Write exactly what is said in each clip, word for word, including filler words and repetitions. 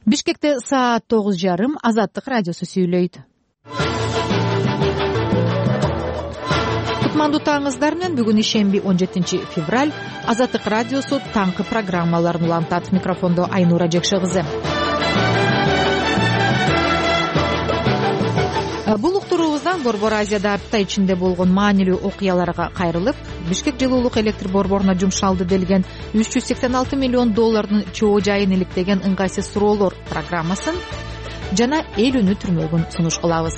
Бишкекте саат тогуз жарым. Азаттык радиосу сүйлөйт. Кутмандуу таңыңыздар менен бүгүн ишемби он жетинчи февраль. Азаттык радиосу таңкы программаларын улантат. Микрофондо Айнура Жекше кызы. Бул уктуруубуздан Борбор Азияда апта ичинде болгон маанилүү окуяларга кайрылып, Бишкек жылуулук электр борборуна жумшалды делген үч жүз сексен алты миллион доллардын чоо жайын иликтеген ыңгайсыз суроолор программасын жана эл үнү түрмөгүн сунуш кылабыз.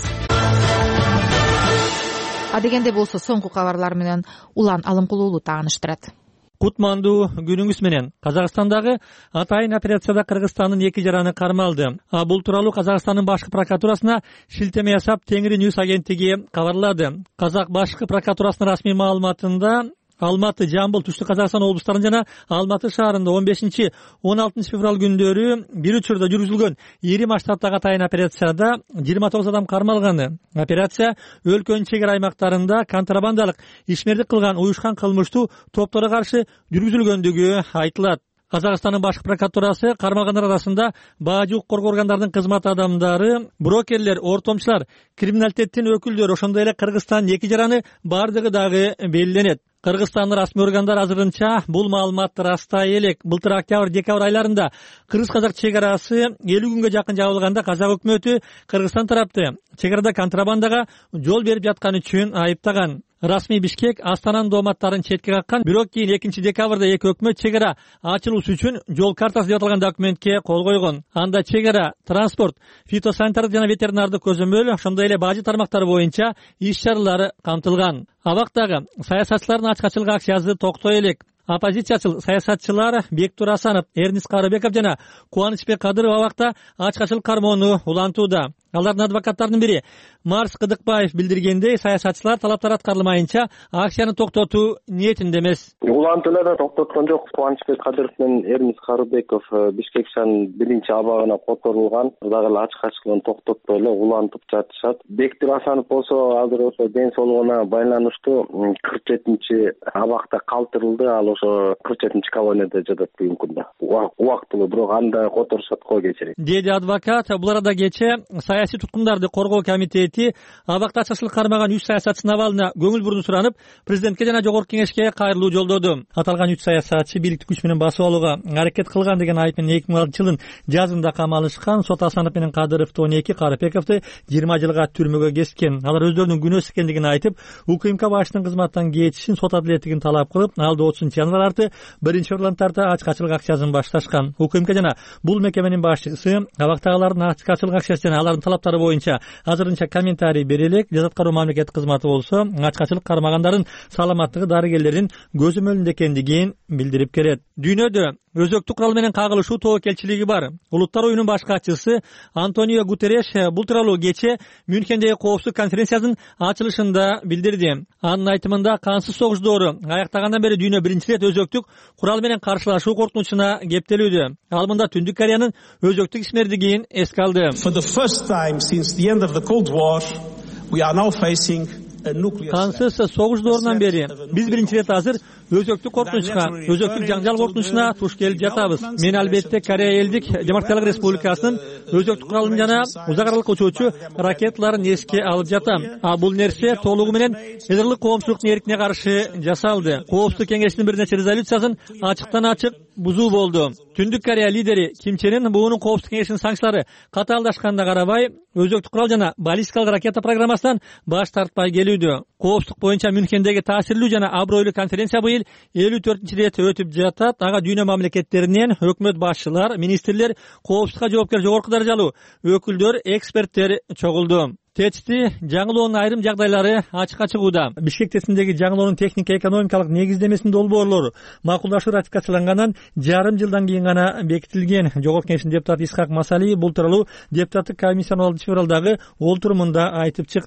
Адегенде болсо соңку кабарлар менен Улан Алымкулуулу тааныштырат. Кутмандуу күнүңүз менен. Казакстандагы атайын операцияда Кыргызстандын эки жараны кармалды. А бул тууралуу Казакстандын башкы прокуратурасына шилтеме жасап Теңири Ньюс агенттиги кабарлады. Казак башкы прокуратурасынын расмий маалыматында Алматы, Жамбыл, Түштүк Казакстан облустарында жана Алматы шаарында он бешинчи он алтынчы февраль күндөрү бир учурда жүргүзүлгөн ири масштабтагы атайын операцияда жыйырма тогуз адам кармалган. Операция өлкөнүн чек ара аймактарында контрабандалык ишмердик кылган уюшкан кылмыштуу топторго каршы жүргүзүлгөндүгү айтылат. Казакстандын башкы прокуратурасы кармалгандар арасында бажы укук коргоо органдарынын кызмат адамдары, брокерлер, ортомчулар, криминалитеттин өкүлдөрү, ошондой эле Кыргызстандын эки жараны бардыгы дагы белгиленет. Кыргызстандын расмий органдар азырынча бул маалыматты растай элек. Былтыр октябрь-декабрь айларында кыргыз-казак чек арасы элүү күнгө жакын жабылганда казак өкмөтү Кыргызстан тарапты чек арада контрабандага жол берип жатканы үчүн айыптаган. Расмий Бишкек Астананын дооматтарын четке каккан, бирок кийин экинчи декабрда эки өкмөт чек ара ачылуусу үчүн жол картасы деп аталган документке кол койгон. Анда чек ара, транспорт, фитосанитардык жана ветеринардык көзөмөл, ошондой эле бажы тармактары боюнча иш чаралары камтылган. Абактагы саясатчылардын ачкачылык акциясы токтой элек. Оппозициячыл саясатчылар Бектур Асанов, Эрнис Карыбеков жана Кубанычбек Кадыров абакта ачкачылык кармоону улантууда. Алардын адвокаттарынын бири Марс Кыдыкбаев билдиргендей, саясатчылар талаптары аткарылмайынча акцияны токтотуу ниетинде эмес. Улантууларды токтоткон жок. Кубанычбек Кадыров менен Эрнис Карыбеков Бишкек шаарынын биринчи абагына которулган. Дагы эле ачкачылыгын токтотпой эле улантып жатышат. Бектур Асанов болсо азыр ошо ден соолугуна байланыштуу кырк жетинчи абакта калтырылды. Ал ошо кырк жетинчи колонияда жатат бүгүнкү күндө. Убактылуу, бирок анда которушат го кечирек. Деди адвокат. Бул арада кече саясий туткундарды коргоо комитети абакта ачкачылык кармаган үч саясатчынын абалына көңүл буруу суранып, президентке жана жогорку кеңешке кайрылуу жолдоду. Аталган үч саясатчы бийликти күч менен басып алууга аракет кылган деген айып менен эки миң алтынчы жылдын жазында камалышкан. Сот Асанов менен Кадыровду он эки, Карыбековду жыйырма жылга түрмөгө кескен. Алар өздөрүнүн күнөөсүз экендигин айтып, УКМК башчынын кызматтан кетишин, сот адилеттигин талап кылып, алды отузунчу январь арты биринчи февралдан тарта ачкачылык акциясын башташкан. УКМК жана бул мекеменин башчысы абактагылардын ачкачылык акциясы жана алардын талаптары боюнча азырынча комментарий бере элек. Жаза аткаруу мамлекеттик кызматы болсо ачкачылык кармагандардын саламаттыгы дарыгерлердин көзөмөлүндө экендигин билдирип келет. Дүйнөдө өзөктүк курал менен кагылышуу тобокелчилиги бар. Улуттар оюнунун баш катчысы Антонио Гутерреш бул тууралуу кече Мюнхендеги коопсуздук конференциясынын ачылышында билдирди. Анын айтымында кансыз согуш доору аяктагандан бери дүйнө биринчи ирет өзөктүк курал менен каршылашуу коркунучуна кептелүүдө. Ал мында Түндүк Кореянын өзөктүк ишмердигин эске алды. Кансыз согуш доорунан бери биз биринчи ирет азыр өзөктүк коркунучка, өзөктүк жаңжал коркунучуна туш келип жатабыз. Мен албетте Корея элдик Демократиялык Республикасынын өзөктүк куралын жана узак аралык учуучу ракеталарын эске алып жатам. А бул нерсе толугу менен Эдерлик коомчулуктун эркине каршы жасалды. Коопсуздук кеңешинин бир нече резолюциясын ачыктан ачык бузуу болду. Түндүк Корея лидери Ким Чен Ын буунун коопсуздук кеңешинин санкциялары катаалдашканына карабай, өзөктүк курал жана баллистикалык ракета программасынан баш тартпай келүүдө. Коопсуздук боюнча Мюнхендеги таасирлүү жана абройлуу конференция быйыл элүү төртүнчү ирет өтүп жатат. Ага дүйнө мамлекеттеринен өкмөт башчылар, министрлер, коопсуздукка жоопкер жогорку даражалуу өкүлдөр, эксперттер чогулду. Течти жаңылоонун айрым жагдайлары ачыкка чыгууда. Бишкектесиндеги жаңылоонун техника экономикалык негиздемесинин долбоорлору макулдашуу ратификациялангандан жарым жылдан кийин гана бекитилген. Жогорку кеңештин депутаты Исхак Масалиев бул тууралуу депутаттык комиссиянын он алтынчы февралдагы олтурумунда айтып чыкты.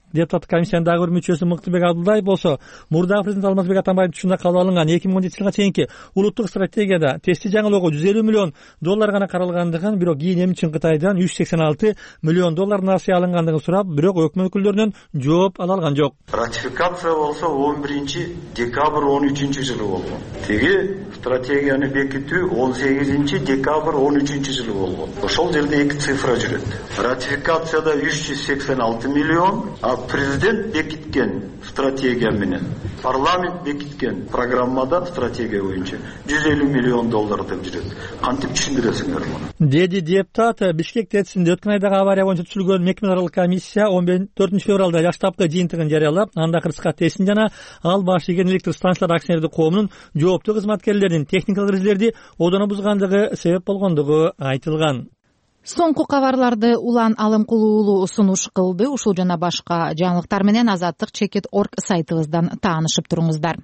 Депутаттык комиссиянын дагы бир мүчөсү Мыктыбек Абдулдаев болсо мурдагы президент Алмазбек Атамбаевдин учурунда кабыл алынган эки миң он жетинчи жылга чейинки улуттук стратегияда тестти жаңылоого жүз элүү миллион доллар гана каралгандыгын, бирок кийин эми үчүн Кытайдан үч жүз сексен алты миллион доллар насыя алынгандыгын сурап, бирок өкмөт өкүлдөрүнөн жооп ала алган жок. Ратификация болсо он биринчи декабрь он үчүнчү жылы болгон. Теги стратегияны бекитүү он сегизинчи декабрь он үчүнчү жылы болгон. Ошол жерде эки цифра жүрөт. Ратификацияда үч жүз сексен алты миллион, а президент бекиткен стратегия менен парламент бекиткен программада стратегия боюнча жүз элүү миллион доллар деп жүрөт. Кантип түшүндүрөсүңөр муну? Деди депутат. Бишкек ТЭЦинде өткөн айдагы авария боюнча түзүлгөн мекеме аралык комиссия он төртүнчү февралда жаштапкы жыйынтыгын жарыялап, анда кырсыкка ТЭЦин жана ал баш ийген электр станциялар акционердик коомунун жооптуу кызматкерлеринин техникалык эрежелерди одоно бузгандыгы себеп болгондугу айтылган. Соңку кабарларды Улан Алымкулуу уулу сунуш кылды. Ушул жана башка жаңылыктар менен азаттык чекит точка орг сайтыбыздан таанышып туруңуздар.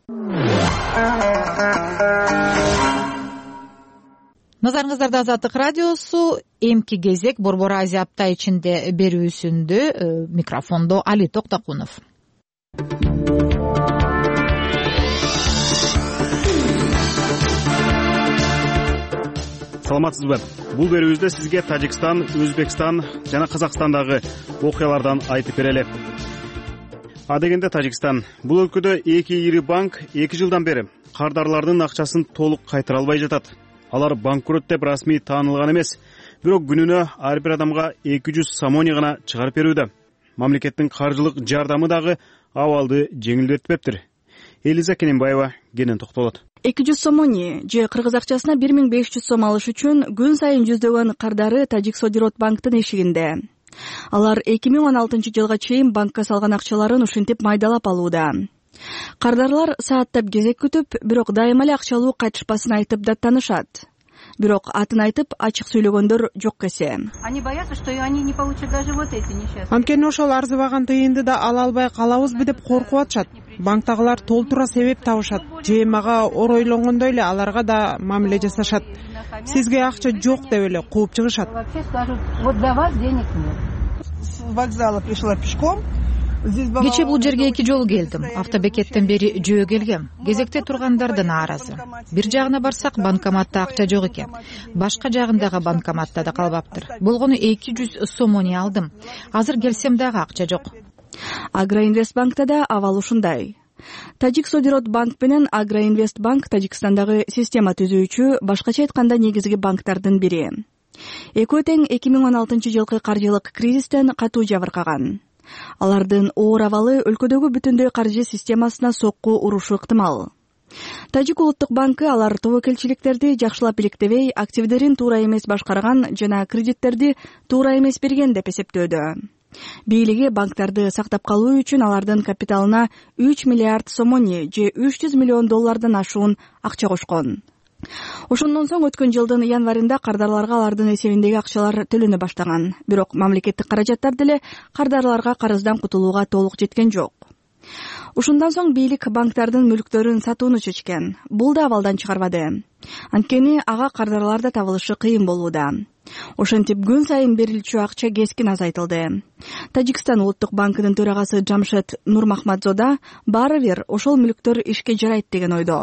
Назарыңыздарда Азаттык радиосу. Эмки кезек Борбор Азия апта ичинде берүүсүндө микрофондо Али Токтокунов. Саламатсызбы? Бул берүүбүздө сизге Тажикстан, Өзбекстан жана Казакстандагы окуялардан айтып берели. А дегенде Тажикстан. Бул өлкөдө эки ири банк эки жылдан бери кардарлардын акчасын толук кайтара албай жатат. Алар банкрот деп расмий таанылган эмес, бирок күнүнө ар бир адамга эки жүз сомони гана чыгарып берүүдө. Мамлекеттин каржылык жардамы дагы абалды жеңилдетпептир. Элиза Кененбаева кенен токтолот. эки жүз сомони же кыргыз акчасына бир миң беш жүз сом алыш үчүн күн сайын жүздөгөн кардары Тажик Содирот банктын эшигинде. Алар эки миң он алтынчы жылга чейин банкка салган акчаларын ушинтип майдалап алууда. Кардарлар сааттап кезек күтүп, бирок дайыма эле акчалуу кайтышпасын айтып даттанышат. Бирок атын айтып ачык сүйлөгөндөр жок кесе. Они боятся, что они не получат даже вот эти несчастные. Анткени ошол арзыбаган тыйынды да ала албай калабызбы деп коркуп атышат. Банктагылар толтура себеп табышат. Же мага оройлонгондой эле аларга да мамиле жасашат. Сизге акча жок деп эле кууп чыгышат. Вообще скажут, вот до вас денег нет. С вокзала пришла пешком. Кече бул жерге эки жолу келдим. Автобекеттен бери жөө келгем. Кезекте тургандар нааразы. Бир жагына барсак банкоматта акча жок экен. Башка жагындагы банкоматта да калбаптыр. Болгону эки жүз сомони алдым. Азыр келсем дагы акча жок. Агроинвестбанкта да абал ушундай. Тажик Содирот банк менен Агроинвестбанк Тажикстандагы система түзүүчү, башкача айтканда негизги банктардын бири. Экөө тең эки миң он алтынчы жылкы каржылык кризистен катуу жабыркаган. Алардын оор абалы өлкөдөгү бүтүндөй каржы системасына сокку урушу ыктымал. Тажик улуттук банкы алар тобокелчиликтерди жакшылап иликтебей, активдерин туура эмес башкарган жана кредиттерди туура эмес берген деп эсептөөдө. Бийлиги банктарды сактап калуу үчүн алардын капиталына үч миллиард сомони же үч жүз миллион доллардан ашуун акча кошкон. Ошондон соң өткөн жылдын январында кардарларга алардын эсебиндеги акчалар төлөнө баштаган. Бирок мамлекеттик каражаттар деле кардарларга карыздан кутулууга толук жеткен жок. Ушундан соң бийлик банктардын мүлктөрүн сатууну чечкен. Бул да абалдан чыгарбады. Анткени ага кардарлар да табылышы кыйын болууда. Ошентип күн сайын берилчү акча кескин азайтылды. Тажикстан улуттук банкынын төрагасы Жамшед Нурмахмадзода баары бир ошол мүлктөр ишке жарайт деген ойдо.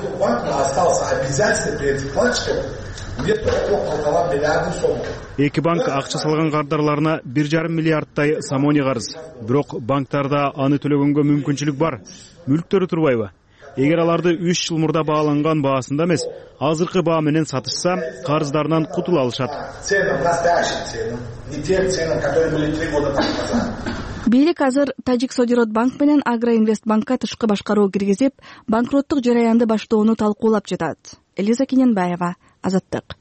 Эки банк акча салган кардарларына бир жарым миллиардтай сомони карыз. Бирок банктарда аны төлөгөнгө мүмкүнчүлүк бар. Мүлктөрү турбайбы? Эгер аларды үч жыл мурда бааланган баасында эмес, азыркы баа менен сатышса, карыздарынан кутула алышат. Бийлик азыр Тажик Содирот банк менен Агроинвестбанкка тышкы башкаруу киргизип, банкроттук жараянды баштоону талкуулап жатат. Элиза Кененбаева, Азаттык.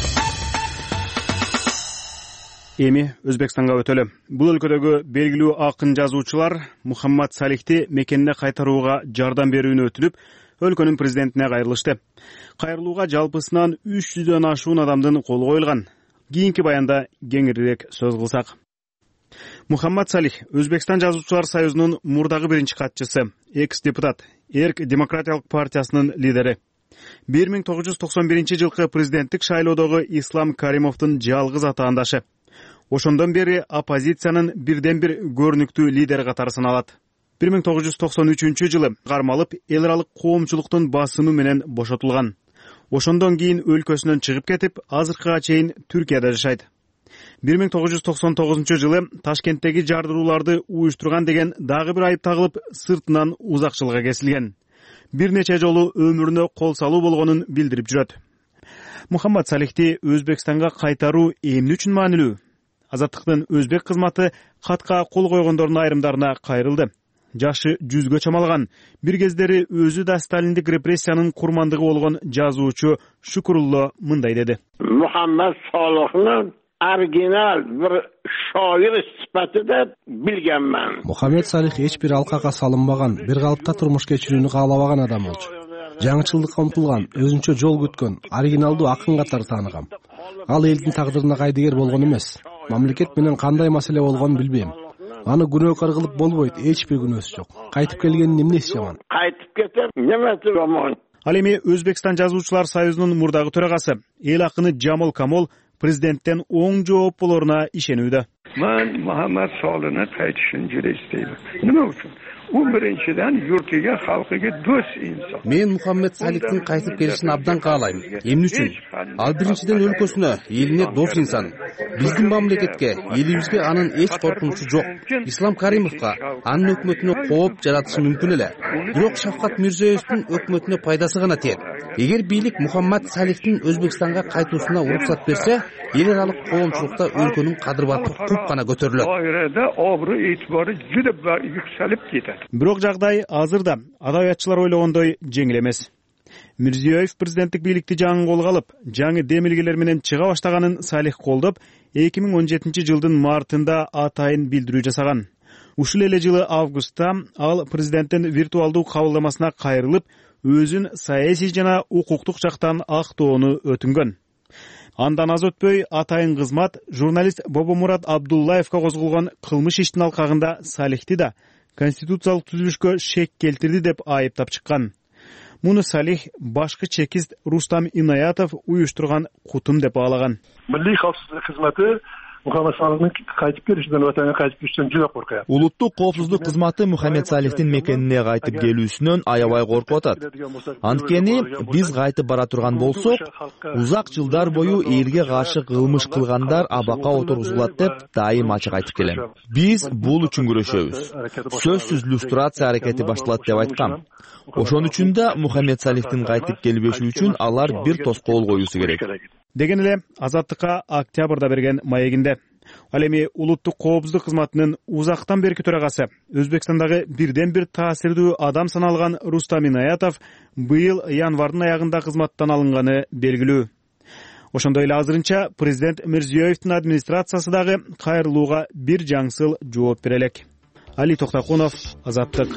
Эми Өзбекстанга өтөлү. Бул өлкөдөгү белгилүү акын жазуучулар Мухаммад Салихти мекенине кайтарууга жардам берүүнү өтүнүп, өлкөнүн президентине кайрылышты. Кайрылууга жалпысынан үч жүздөн ашуун адамдын колу коюлган. Кийинки баянда кеңирирээк сөз кылсак. Мухаммад Салих Өзбекстан жазуучулар союзунун мурдагы биринчи катчысы, экс-депутат, Эрк демократиялык партиясынын лидери. бир миң тогуз жүз токсон биринчи жылкы президенттик шайлоодогу Ислам Каримовдун жалгыз атаандашы. Ошондон бери оппозициянын бирден бир көрүнүктүү лидери катары саналат. бир миң тогуз жүз токсон үчүнчү жылы кармалып эл аралык коомчулуктун басымы менен бошотулган. Ошондон кийин өлкөсүнөн чыгып кетип, азыркыга чейин Түркияда жашайт. бир миң тогуз жүз токсон тогузунчу жылы Ташкенттеги жардырууларды уюштурган деген дагы бир айып тагылып, сыртынан узак жылга кесилген. Бир нече жолу өмүрүнө кол салуу болгонун билдирип жүрөт. Мухаммад Салихти Өзбекстанга кайтаруу эмне үчүн маанилүү? Азаттыктын өзбек кызматы катка кол койгондордун айрымдарына кайрылды. Жашы жүзгө чамалган, бир кездери өзү да сталиндик репрессиянын курмандыгы болгон жазуучу Шукурулло мындай деди. Мухаммад Салихни оригинал бир шоир сипатында билгенмин. Мухаммад Салих эч бир алкага салынбаган, бир калыпта турмуш кечирүүнү каалабаган адам болчу. Жаңычылдыкка умтулган, өзүнчө жол күткөн, оригиналдуу акын катары тааныгам. Ал элдин тагдырына кайдыгер болгон эмес. Мамлекет менен кандай маселе болгонун билбейм. Аны күнөөкөр кылып болбойт, эч бир күнөөсү жок. Кайтып келгенин эмнеси жаман? Кайтып кетип, немеси жаман? Ал эми Өзбекстан жазуучулар союзунун мурдагы төрагасы, эл акыны Жамол Камол президенттен оң жооп болоруна ишенүүдө. Мен Мухаммад Салихни кайтышын жure isteyim. Nima uchun? U birinchidan yurtiga, xalqiga do'st inson. Men Muhammed Salihтин кайтып келишин абдан каалайм. Эмне үчүн? Ал биринчиден өлкөсүнө, элине дос инсан. Биздин мамлекетке, элибизге анын эч коркунучу жок. Ислам Каримовго, анын өкмөтүнө кооп жаратышы мүмкүн эле. Бирок Шавкат Мирзиёевдин өкмөтүнө пайдасы гана тиет. Эгер бийлик Мухаммад Салихтин Өзбекстанга кайтуусуна уруксат берсе, эл аралык коомчулукта өлкөнүн кадыр-баты куп гана көтөрүлөт. Дайрада обру этибары жүдө юкселип кетет. Бирок жагдай азырда адабиятчылар ойлогондой жеңил эмес. Мирзиёев президенттик бийликти жаңы колго алып, жаңы демилгелер менен чыга баштаганын Салих колдоп, эки миң он жетинчи жылдын мартында атайын билдирүү жасаган. Ушул эле жылы августта ал президенттин виртуалдуу кабылдамасына кайрылып, өзүн саясий жана укуктук жактан актоону өтүнгөн. Андан аз өтпөй атайын кызмат журналист Бобомурат Абдуллаевга козголгон кылмыш иштин алкагында Салихти да конституциялык түзүлүшкө шек келтирди деп айыптап чыккан. Муну Салих башкы чекист Рустам Инаятов уюштурган кутум деп баалаган. Милли коопсуздук кызматы Мухаммад Салихтин кайтып келишинен, ватанга кайтып келишинен жүгө коркуят. Улуттук коопсуздук кызматы Мухаммад Салихтин мекенине кайтып келүүсүнөн аябай коркуп атат. Анткени биз кайтып бара турган болсок, узак жылдар бою элге каршы кылмыш кылгандар абакка отургузулат деп дайым ачык айтып келем. Биз бул үчүн күрөшөбүз. Сөзсүз люстрация аракети башталат деп айткам. Ошон үчүн да Мухаммад Салихтин кайтып келбеши үчүн алар бир тоскоол коюусу керек. Деген эле Азаттыкка октябрда берген маегинде. Ал эми улуттук коопсуздук кызматынын узактан берки төрагасы, Өзбекстандагы бирден бир таасирдүү адам саналган Рустам Инаятов быйыл январдын аягында кызматтан алынганы белгилүү. Ошондой эле азырынча президент Мирзиёевдин администрациясы дагы кайрылууга бир жаңсыл жооп бере элек. Али Токтакунов, Азаттык.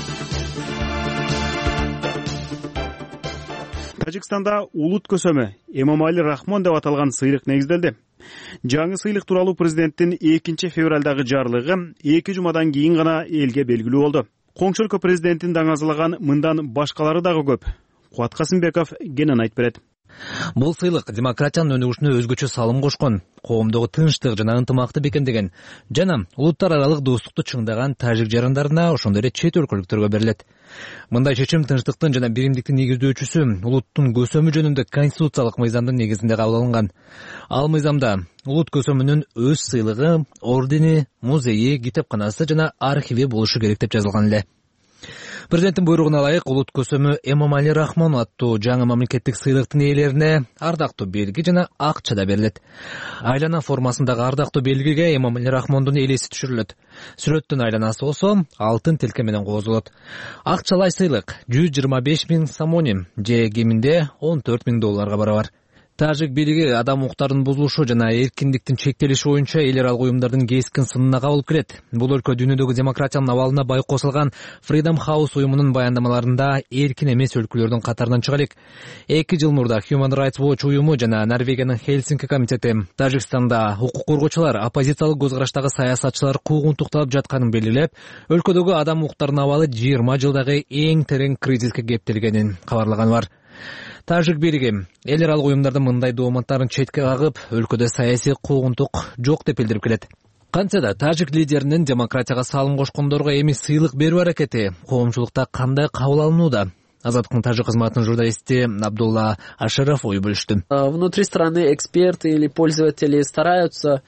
Тажикстанда улут көсөмү Эмомали Рахмон деп аталган сыйлык негизделди. Жаңы сыйлык тууралуу президенттин экинчи февралдагы жарлыгы эки жумадан кийин гана элге белгилүү болду. Коңшу өлкө президентин даңазалаган мындан башкалары дагы көп. Кубат Касымбеков кенен айтып берет. Бул сыйлык демократиянын өнүгүшүнө өзгөчө салым кошкон, коомдогу тынчтык жана ынтымакты бекемдеген жана улуттар аралык достукту чыңдаган тажик жарандарына, ошондой эле чет өлкөлүктөргө берилет. Мындай чечим тынчтыктын жана биримдиктин негиздөөчүсү, улуттун көсөмү жөнүндө конституциялык мыйзамдын негизинде кабыл алынган. Ал мыйзамда улут көсөмүнүн өз сыйлыгы, ордени, музейи, китепканасы жана архиви болушу керек деп жазылган эле. Президенттин буйругуна ылайык улут көсөмү Эмомали Рахмон аттуу жаңы мамлекеттик сыйлыктын ээлерине ардактуу белги жана акча да берилет. Айлана формасындагы ардактуу белгиге Эмомали Рахмондун элеси түшүрүлөт. Сүрөттүн айланасы болсо алтын тилке менен кооздолот. Акчалай сыйлык жүз жыйырма беш миң самоним же кеминде он төрт миң долларга барабар. Тажик бийлиги адам укуктарынын бузулушу жана эркиндиктин чектелиши боюнча эл аралык уюмдардын кескин сынына кабылып келет. Бул өлкө дүйнөдөгү демократиянын абалына бай косулган Freedom House уюмунун баяндамаларында эркин эмес өлкөлөрдүн катарынан чыга элек. эки жыл мурда Human Rights Watch уюму жана Норвегиянын Хельсинки комитети Тажикстанда укук коргоочулар, оппозициялык көз караштагы саясатчылар куугун тукталып жатканын белгилеп, өлкөдөгү адам укуктарынын абалы жыйырма жылдагы эң терең кризиске кептелгенин кабарлаганы бар. Тажик бийлиги эл аралык уюмдардын мындай дооматтарын четке кагып, өлкөдө саясий куугунтук жок деп билдирип келет. Кантсе да тажик лидеринин демократияга салым кошкондорго эми сыйлык берүү аракети коомчулукта кандай кабыл алынууда? Азаттыктын тажик кызматынын журналисти Абдулла Ашаров ой бөлүштү. Внутри страны эксперты или пользователи стараются.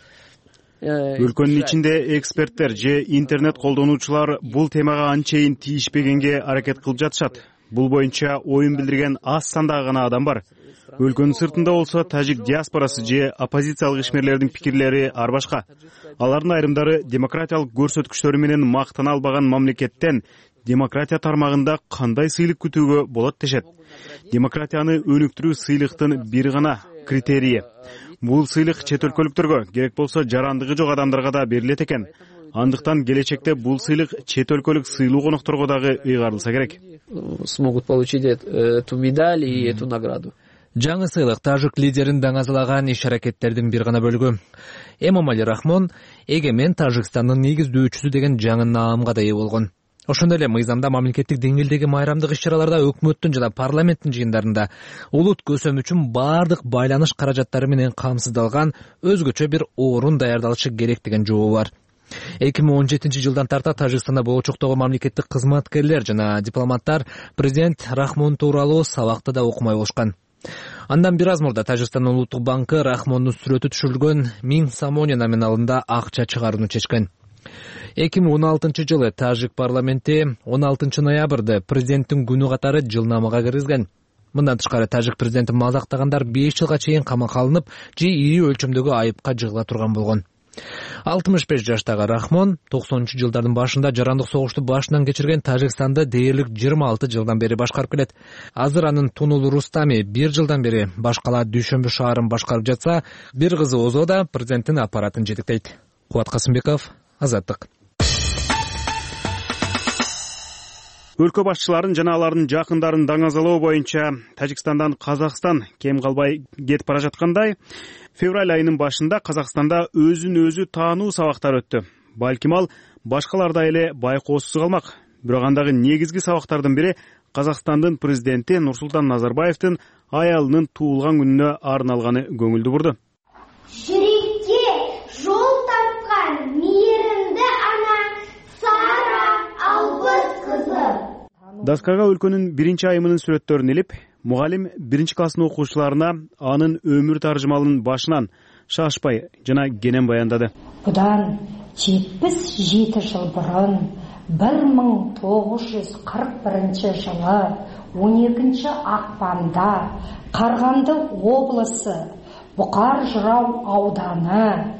Өлкөнүн ичинде эксперттер же интернет колдонуучулар бул темага анчейин тийишпегенге аракет кылып жатышат. Бул боюнча оюн билдирген аз сандагы гана адам бар. Өлкөнүн сыртында болсо тажик диаспорасы же оппозициялык ишмерлердин пикирлери ар башка. Алардын айрымдары демократиялык көрсөткүчтөрү менен мактана албаган мамлекеттен демократия тармагында кандай сыйлык күтүүгө болот дешет. Демократияны өнүктүрүү сыйлыктын бир гана критерийи. Бул сыйлык чет өлкөлүктөргө, керек болсо жарандыгы жок адамдарга да берилет экен. Андыктан келечекте бул сыйлык чет өлкөлүк сыйлуу конокторго дагы ыйгарылса керек. Смогут получить эту медаль и эту награду. Жаңы сыйлык тажик лидерин даңазалаган иш аракеттердин бир гана бөлүгү. Эмомали Рахмон эгемен Тажикстандын негиздөөчүсү деген жаңы наамга да ээ болгон. Ошондой эле мыйзамда мамлекеттик деңгээлдеги майрамдык иш-чараларда өкмөттүн жана парламенттин жыйындарында улут көсөм үчүн бардык байланыш каражаттары менен камсыздалган өзгөчө бир орун даярдалышы керек деген жообу бар. эки миң он жетинчи жылдан тарта Тажикстанда болочоктогу мамлекеттик кызматкерлер жана дипломаттар президент Рахмон тууралуу сабакта да окумай болушкан. Андан бир аз мурда Тажикстандын улуттук банкы Рахмондун сүрөтү түшүрүлгөн миң самоня номиналында акча чыгарууну чечкен. эки миң он алтынчы жылы Тажик парламенти он алтынчы ноябрда президенттин күнү катары жылнамага киргизген. Мындан тышкары Тажик президентин мазактагандар беш жылга чейин камакка алынып, же ири өлчөмдөгү айыпка жыгыла турган болгон. алтымыш беш жаштагы Рахмон токсонунчу жылдардын башында жарандык согушту башынан кечирген Тажикстанды дээрлик жыйырма алты жылдан бери башкарып келет. Азыр анын Тунулу Рустами бир жылдан бери башкала Дүйшөмбү шаарын башкарып жатса, бир кызы Озо да президенттин аппаратын жетектейт. Кубат Касымбеков, Азаттык. Өлкө башчыларын жана алардын жакындарын даңазалоо боюнча Тажикстандан Казакстан кем калбай кетип бара жаткандай, февраль айынын башында Казакстанда өзүн өзү таануу сабактары өттү. Балким ал башкалардай эле байкоосуз калмак. Бирок андагы негизги сабактардын бири Казакстандын президенти Нурсултан Назарбаевдин аялынын туулган күнүнө арналганы көңүлдү бурду. Жүрекке жол тапкан мейиринди ана Сара Албыз кызы. Даскага өлкөнүн биринчи айымынын сүрөттөрүн илип, мугалим биринчи класстын окуучуларына анын өмүр таржымалын башынан шашпай жана кенен баяндады. Будан жетпіс жеті жыл бұрын бір мың тогуз жүз кырк биринчи жылы он экинчи акпанда Карганды облысы Букар Жырау ауданы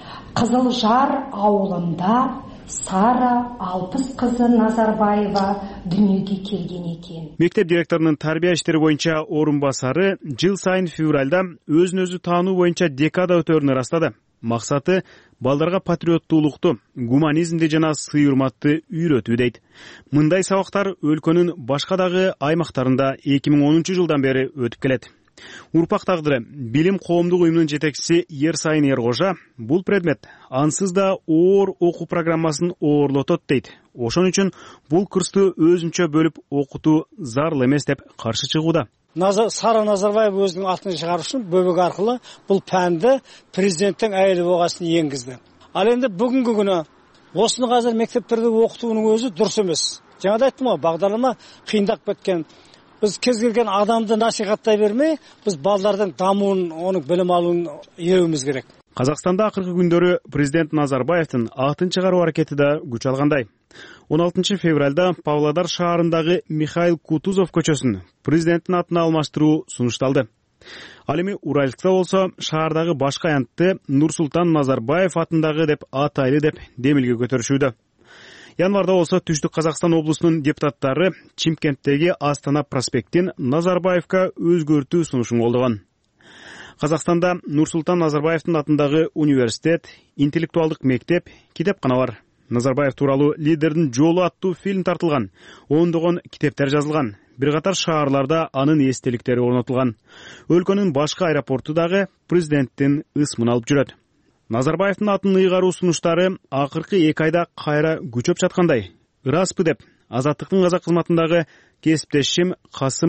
Кызылжар ауылында Сара Алпыс кызы Назарбаева дүниеге келген екен. Мектеп директорунун тарбия иштери боюнча орун басары жыл сайын февралда өзүн өзү таануу боюнча декада өтөөрүн ырастады. Максаты балдарга патриоттуулукту, гуманизмди жана сый урматты үйрөтүү дейт. Мындай сабактар өлкөнүн башка дагы аймактарында эки миң онунчу жылдан бери өтүп келет. Урпак тагдыры билим коомдук уюмунун жетекчиси Ерсайын Эргожа бул предмет ансыз да оор окуу программасын оорлотот дейт. Ошон үчүн бул курсту өзүнчө бөлүп окутуу зарыл эмес деп каршы чыгууда. Сара Назарбаев өзүнүн атын чыгаруу үчүн бөбөк аркылуу бул пәнди президенттин айылы болгосын энгизди. Ал энди бүгүнкү күнү осуну азыр мектептерде окутуунун өзү дурус эмес. Жана да айттым го, багдарлама кыйындап кеткен. Biz kez kelgen adamды насихаттай бермей, biz балдардын дамуун, онун билим алуун ээрүүбүз керек. Казакстанда акыркы күндөрү президент Назарбаевдин атын чыгаруу аракети да күч алгандай. он алтынчы февралда Павлодар шаарындагы Михаил Кутузов көчөсүн президенттин атына алмаштыруу сунушталды. Ал эми Уральскта болсо шаардагы башкы аянтты Нурсултан Назарбаев атындагы деп атайлы деп демилге көтөрүшүүдө. Январда болсо Түштүк Казакстан облусунун депутаттары Чимкенттеги Астана проспектин Назарбаевка өзгөртүү сунушун колдогон. Казакстанда Нурсултан Назарбаевдин атындагы университет, интеллектуалдык мектеп, китепкана бар. Назарбаев тууралуу лидердин жолу аттуу фильм тартылган, ондогон китептер жазылган. Бир катар шаарларда анын эстеликтери орнотулган. Өлкөнүн башкы аэропорту дагы президенттин ысмын алып жүрөт. Назарбаевдин атын ыйгаруу сунуштары акыркы эки айда кайра күчөп жаткандай. Ыраспы деп Азаттыктын казак кызматындагы кесиптешим Касым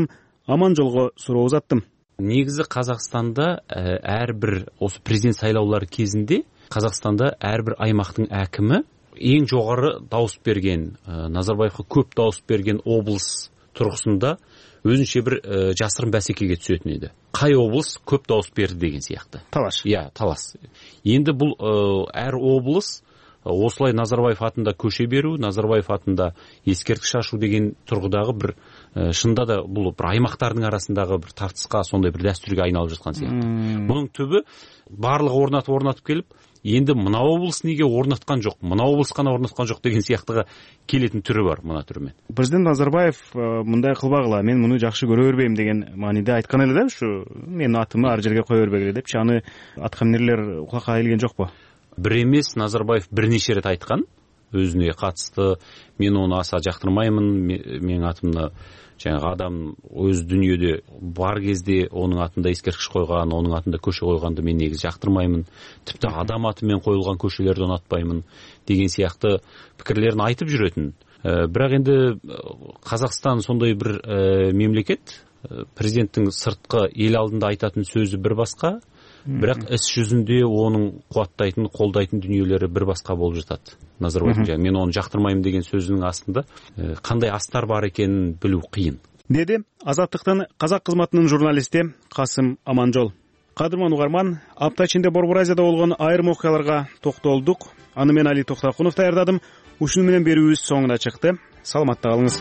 Аманжолго суроо узаттым. Негизи Казакстанда ар бир осы президент сайлаулары кезинде Казакстанда ар бир аймактын акими эң жогору дауыс берген, Назарбаевга көп дауыс берген облыс тургусунда өзүнчө бир жасырын бәсекеге түсөтүн эди. Кай облыс көп дауыс берди деген сыяктуу. Талаш. Иә, талас. Енді бұл әр облыс осылай Назарбаев атында көше беру, Назарбаев атында ескерткіш ашу деген тұрғыдағы бір шында да бұл бір аймақтардың арасындағы бір тартысқа, сондай бір дәстүрге айналып жатқан сияқты. Бұның түбі барлығы орнатып орнатып келіп, енді мына облыс неге орнатқан жоқ, мына облыс қана орнатқан жоқ деген сияқтыға келетін түрі бар мына түрімен. Президент Назарбаев мындай кылбагыла, мен муну жакшы көрө бербейм деген мааниде айткан эле да, ушу менин атымы ар жерге кое бербегиле депчи, аны аткан нерлер кулакка келген жокпу? Бір емес, Назарбаев бірнеше рет айтқан өзіне қатысты, мен оны аса жақтырмаймын, менің атымны жаңағы адам өз дүниеде бар кезде оның атында ескерткіш қойған, оның атында көше қойғанды мен негізі жақтырмаймын, тіпті адам атымен қойылған көшелерді ұнатпаймын деген сияқты пікірлерін айтып жүретін. Бірақ енді Қазақстан сондай бір мемлекет, президенттің сыртқы ел алдында айтатын сөзі бір басқа, бірақ іс жүзінде оның қуаттайтын, қолдайтын дүниелері бір басқа болып жатады. Назарбаевтың, мен оны жақтырмаймын деген сөзінің астында қандай астар бар екенін білу қиын. Деді Азаттықтың қазақ қызметінің журналисті Қасым Аманжол. Қадырман угарман, апта ичинде Борбор Азияда болгон айрым окуяларга токтолдук. Аны мен Али Токтакунов даярдадым. Ушуну менен берүүбүз соңуна чыкты. Саламатта калыңыз.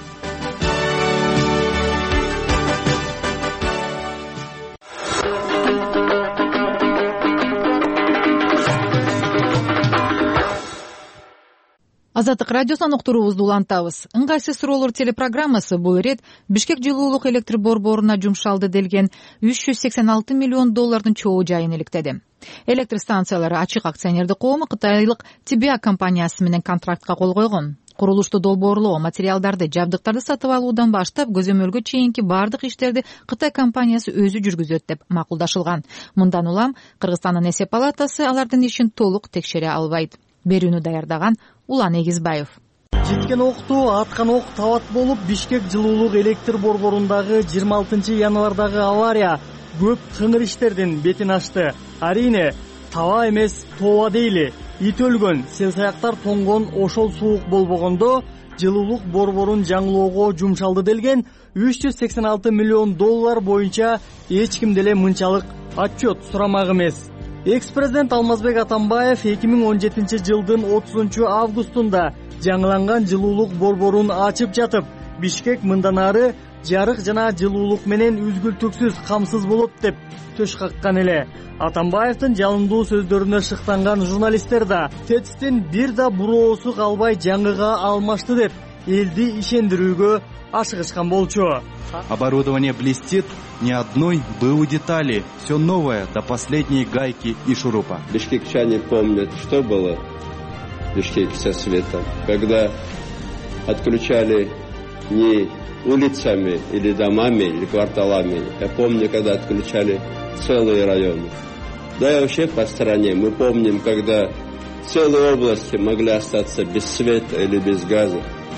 Азаттык радиосунан уктуруубузду улантабыз. Ыңгайсыз суроолор телепрограммасы бул ирет Бишкек жылуулук электр борборуна жумшалды делген үч жүз сексен алты миллион доллардын чогуу жайын иликтеди. Электр станциялары ачык акционердик коому кытайлык Тибиа компаниясы менен контрактка кол койгон. Курулушту долбоорлоо, материалдарды, жабдыктарды сатып алуудан баштап көзөмөлгө чейинки бардык иштерди Кытай компаниясы өзү жүргүзөт деп макулдашылган. Мындан улам Кыргызстандын эсеп палатасы алардын ишин толук текшере албайт. Берүүнү даярдаган Улан Эгизбаев. Жеткен окту аткан ок табат болуп, Бишкек жылуулук электр борборундагы жыйырма алтынчы январдагы авария көп кыңыр иштердин бетин ачты. Арине, таба эмес, тооба дейли. Ит өлгөн, сел-саяктар тоңгон ошол суук болбогондо жылуулук борборун жаңылоого жумшалды делген үч жүз сексен алты миллион доллар боюнча эч ким деле мынчалык отчет сурамак эмес. Экс-президент Алмазбек Атамбаев эки миң он жетинчи жылдын отузунчу августунда жаңыланган жылуулук борборун ачып жатып, Бишкек мындан ары жарык жана жылуулук менен үзгүлтүксүз камсыз болот деп төш каккан эле. Атамбаевдин жалындуу сөздөрүнө шыктанган журналисттер да ТЭЦтин бир да буроосу калбай жаңыга алмашты деп элди ишендирүүгө ашыгышкан болчу. Оборудование блестит, ни одной БУ детали, все новое до последней гайки и шурупа. Бишкекчане помнят, что было в Бишкеке со светом, когда отключали не улицами или домами или кварталами. Я помню, когда отключали целые районы. Да и вообще по стране мы помним, когда целые области могли остаться без света или без газа.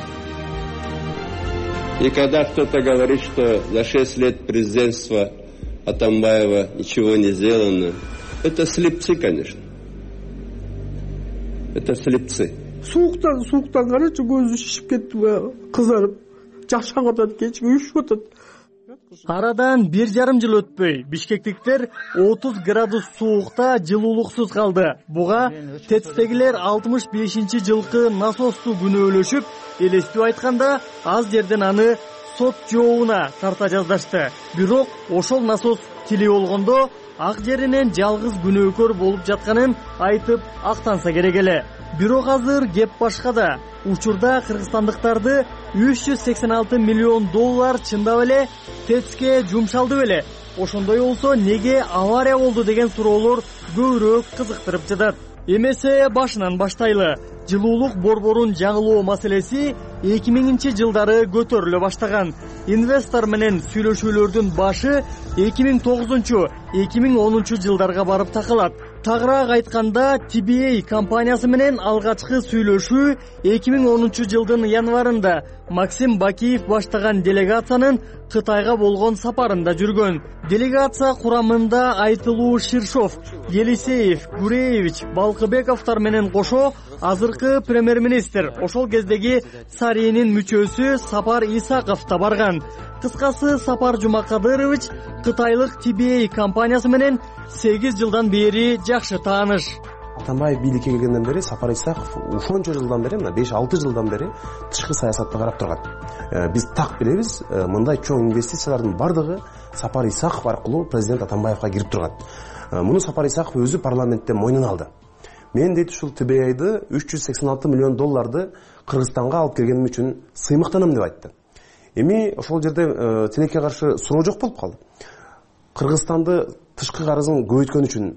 И когда кто-то говорит, что за шесть лет президентства Атамбаева ничего не сделано, это слепцы, конечно. Это слепцы. Суықтан, суықтан қарашы, көзі шішіп кетті, қызарып, жашан атады, кешкі үшіп атады. Арадан бир жарым жыл өтпөй, бишкектиктер отуз градус суукта жылуулуксуз калды. Буга ТЭЦтегилер алтымыш бешинчи жылкы насосту күнөөлөшүп, элестүү айтканда аз жерден аны сот жообуна тарта жаздашты. Бирок ошол насос тили болгондо ак жеринен жалгыз күнөөкөр болуп жатканын айтып актанса керек эле. Бирок азыр кеп башкада. Учурда кыргызстандыктарды үч жүз сексен алты миллион доллар чындап эле ТЭЦке жумшалды беле. Ошондой болсо неге авария болду деген суроолор көбүрөөк кызыктырып жатат. эмесе башынан баштайлы. Жылуулук борборун жаңылоо маселеси эки миңинчи жылдары көтөрүлө баштаган. Инвестор менен сүйлөшүүлөрдүн башы эки миң тогузунчу эки миң онунчу жылдарга барып такалат. Тагыраак айтканда, Ти Би Эй компаниясы менен алгачкы сүйлөшүү эки миң онунчу жылдын январында Максим Бакиев баштаган делегациянын Кытайга болгон сапарында жүргөн. Делегация курамында Айтылуу Ширшов, Елисеев, Гуреевич, Балкыбековтар менен кошо азыркы премьер-министр, ошол кездеги Саринин мүчөсү Сапар Исаков да барган. Кыскасы, Сапар Жумакадырович кытайлык Ти Би Эй компаниясы менен сегиз жылдан бери жакшы тааныш. Атамбаев бийликке келгенден бери Сапар Исаков ушунча жылдан бери, мына беш алты жылдан бери тышкы саясатты карап турган. Биз так билебиз, мындай чоң инвестициялардын бардыгы Сапар Исаков аркылуу президент Атамбаевга кирип турган. Муну Сапар Исаков өзү парламентте мойнуна алды. Мен дейт ушул Ти Би Эйди үч жүз сексен алты миллион долларды Кыргызстанга алып келгеним үчүн сыймыктанам деп айтты. Эми ошол жерде тилекке каршы суроо жок болуп калды. Кыргызстанды тышкы карызын көбөйткөн үчүн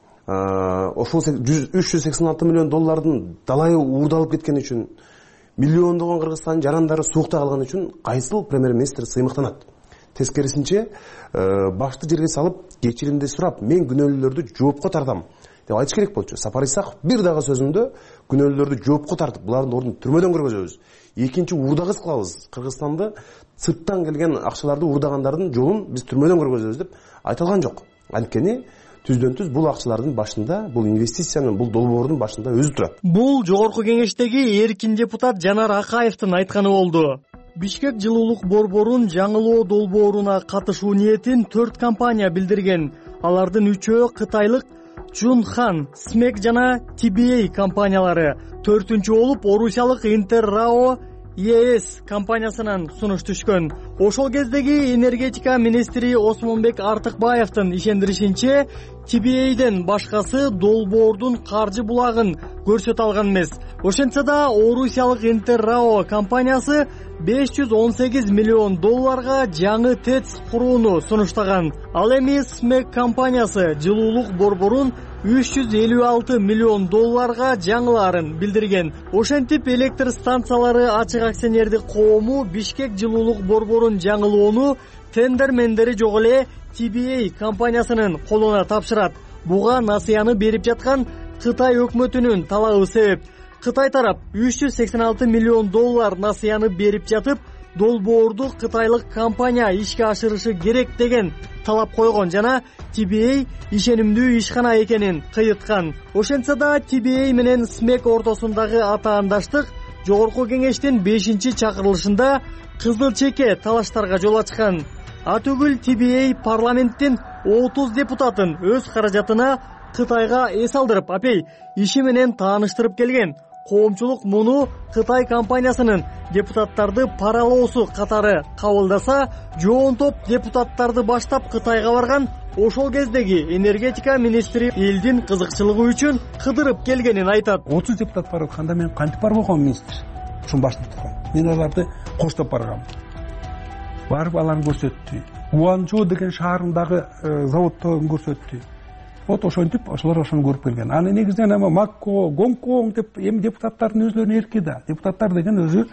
ошол үч жүз сексен алты миллион доллардын далайы уурдалып кеткен үчүн, миллиондогон Кыргызстандын жарандары суукта калган үчүн кайсыл премьер-министр сыймыктанат? Тескерисинче, башты жерге салып, кечиримди сурап, мен күнөөлүүлөрдү жоопко тартам деп айтыш керек болчу. Сапар Исаков бир дагы сөзүндө күнөөлүүлөрдү жоопко тартып, булардын ордун түрмөдөн көргөзөбүз. Экинчи уурдагыс кылабыз. Кыргызстанды сырттан келген акчаларды уурдагандардын жолун биз түрмөдөн көргөзөбүз деп айтылган жок. Анткени түздөн түз бул акчалардын башында, бул инвестициянын, бул долбоордун башында өзү турат. Бул жогорку кеңештеги эркин депутат Жанар Акаевдин айтканы болду. Бишкек жылуулук борборун жаңылоо долбооруна катышуу ниетин төрт компания билдирген. Алардын үчөө кытайлык Чунхан, Смек жана Ти Би Эй компаниялары. Төртүнчү болуп орусиялык Интеррао Е Эс компаниясынан сунуш түшкөн. Ошол кездеги энергетика министри Осмонбек Артыкбаевдин ишендиришинче, Ти Би Эйден башкасы долбоордун каржы булагын көрсөтө алган эмес. Ошентсе да орусиялык Интеррао компаниясы беш жүз он сегиз миллион долларга жаңы ТЭЦ курууну сунуштаган. Ал эми Смек компаниясы жылуулук борборун үч жүз элүү алты миллион долларга жаңыларын билдирген. Ошентип электр станциялары ачык акционердик коому Бишкек жылуулук борборун жаңылоону тендермендери жок эле Ти Би Эй компаниясынын колуна тапшырат. Буга насыяны берип жаткан Кытай өкмөтүнүн талабы себеп. Кытай тарап үч жүз сексен алты миллион доллар насыяны берип жатып, долбоорду кытайлык компания ишке ашырышы керек деген талап койгон жана Ти Би Эй ишенимдүү ишкана экенин кыйыткан. Ошентсе да Ти Би Эй менен Смек ортосундагы атаандаштык жогорку кеңештин бешинчи чакырылышында кызыл чеке талаштарга жол ачкан. Атүгүл Ти Би Эй парламенттин отуз депутатын өз каражатына Кытайга эс алдырып, апей, иши менен тааныштырып келген. Коомчулук муну Кытай компаниясынын депутаттарды паралоосу катары кабылдаса, жоон топ депутаттарды баштап Кытайга барган. Ошол кездеги энергетика министри элдин кызыкчылыгы үчүн кыдырып келгенин айтат. отуз депутат барып атканда мен кантип барып койгом министр? Ушун башында турган. Мен аларды коштоп баргам. Барып аларды көрсөттү. Гуанчжоу деген шаарындагы заводдон көрсөттү. Вот ошентип, ошолор ошону көрүп келген. Аны негизинен эми Макко, Гонконг деп эми депутаттардын өзлөрүнүн эрки да. Депутаттар деген өзү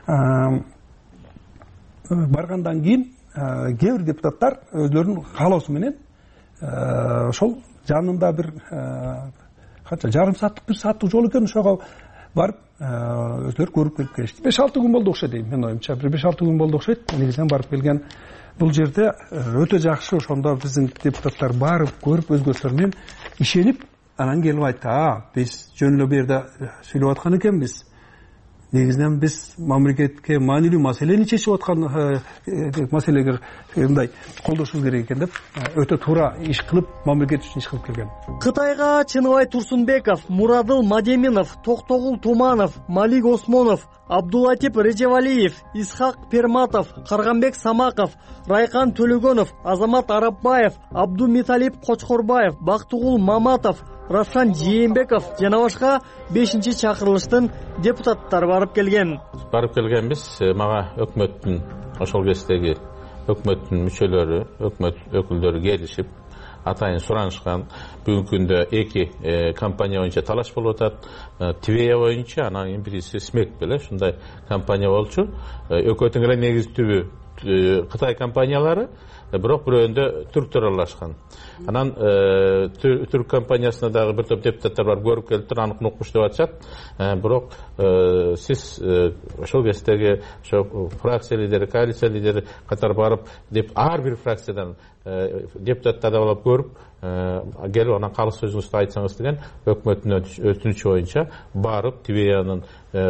баргандан кийин кээ бир депутаттар өзлөрүнүн каалоосу менен ошол жанында бир канча жарым сааттык бир сааттык жол экен, ошого барып өзлөрү көрүп келип келишти. беш алты күн болду окшойт дейм, мен оюмча. бир беш алты күн болду окшойт. Негизинен барып келген. Бул жерде өтө жакшы, ошондо биздин депутаттар барып көрүп өзгөчөлөр менен ишенип, анан келип айтты: "А, биз жөн эле бу жерде сүйлөп аткан экенбиз. Негизинен биз мамлекетке маанилүү маселени чечип аткан маселеге мындай колдошубуз керек экен" деп өтө туура иш кылып, мамлекет үчүн иш кылып келген. Кытайга Чыныбай Турсунбеков, Мурадыл Мадеминов, Токтогул Туманов, Малик Осмонов, Абдулатип Режевалиев, Исхак Перматов, Карганбек Самаков, Райкан Төлөгөнов, Азамат Арапбаев, Абдумиталип Кочкорбаев, Бактыгул Маматов, Равшан Жээнбеков жана башка бешинчи чакырылыштын депутаттары барып келген. Барып келгенбиз, мага өкмөттүн, ошол кездеги өкмөттүн мүчөлөрү, өкмөт өкүлдөрү келишип, атайын суранышкан. Бүгүнкү күндө эки компания боюнча талаш болуп атат. Твея боюнча, анан кийин бирisi смек беле ушундай компания болчу. Экөө тең эле негиздүү Кытай компаниялары, бирок бирөөндө түрктөр аралашкан. Анан түрк компаниясына дагы бир топ депутаттар бар, көрүп келиптир, анык укмуш деп атышат. Бирок сиз ошол кездеги ошо фракция лидери, коалиция лидери катары барып, деп ар бир фракциядан депутаттарды алып көрүп, келип анан калыс сөзүңүздү айтсаңыз деген өкмөттүн өтүнүчү боюнча барып Твеянын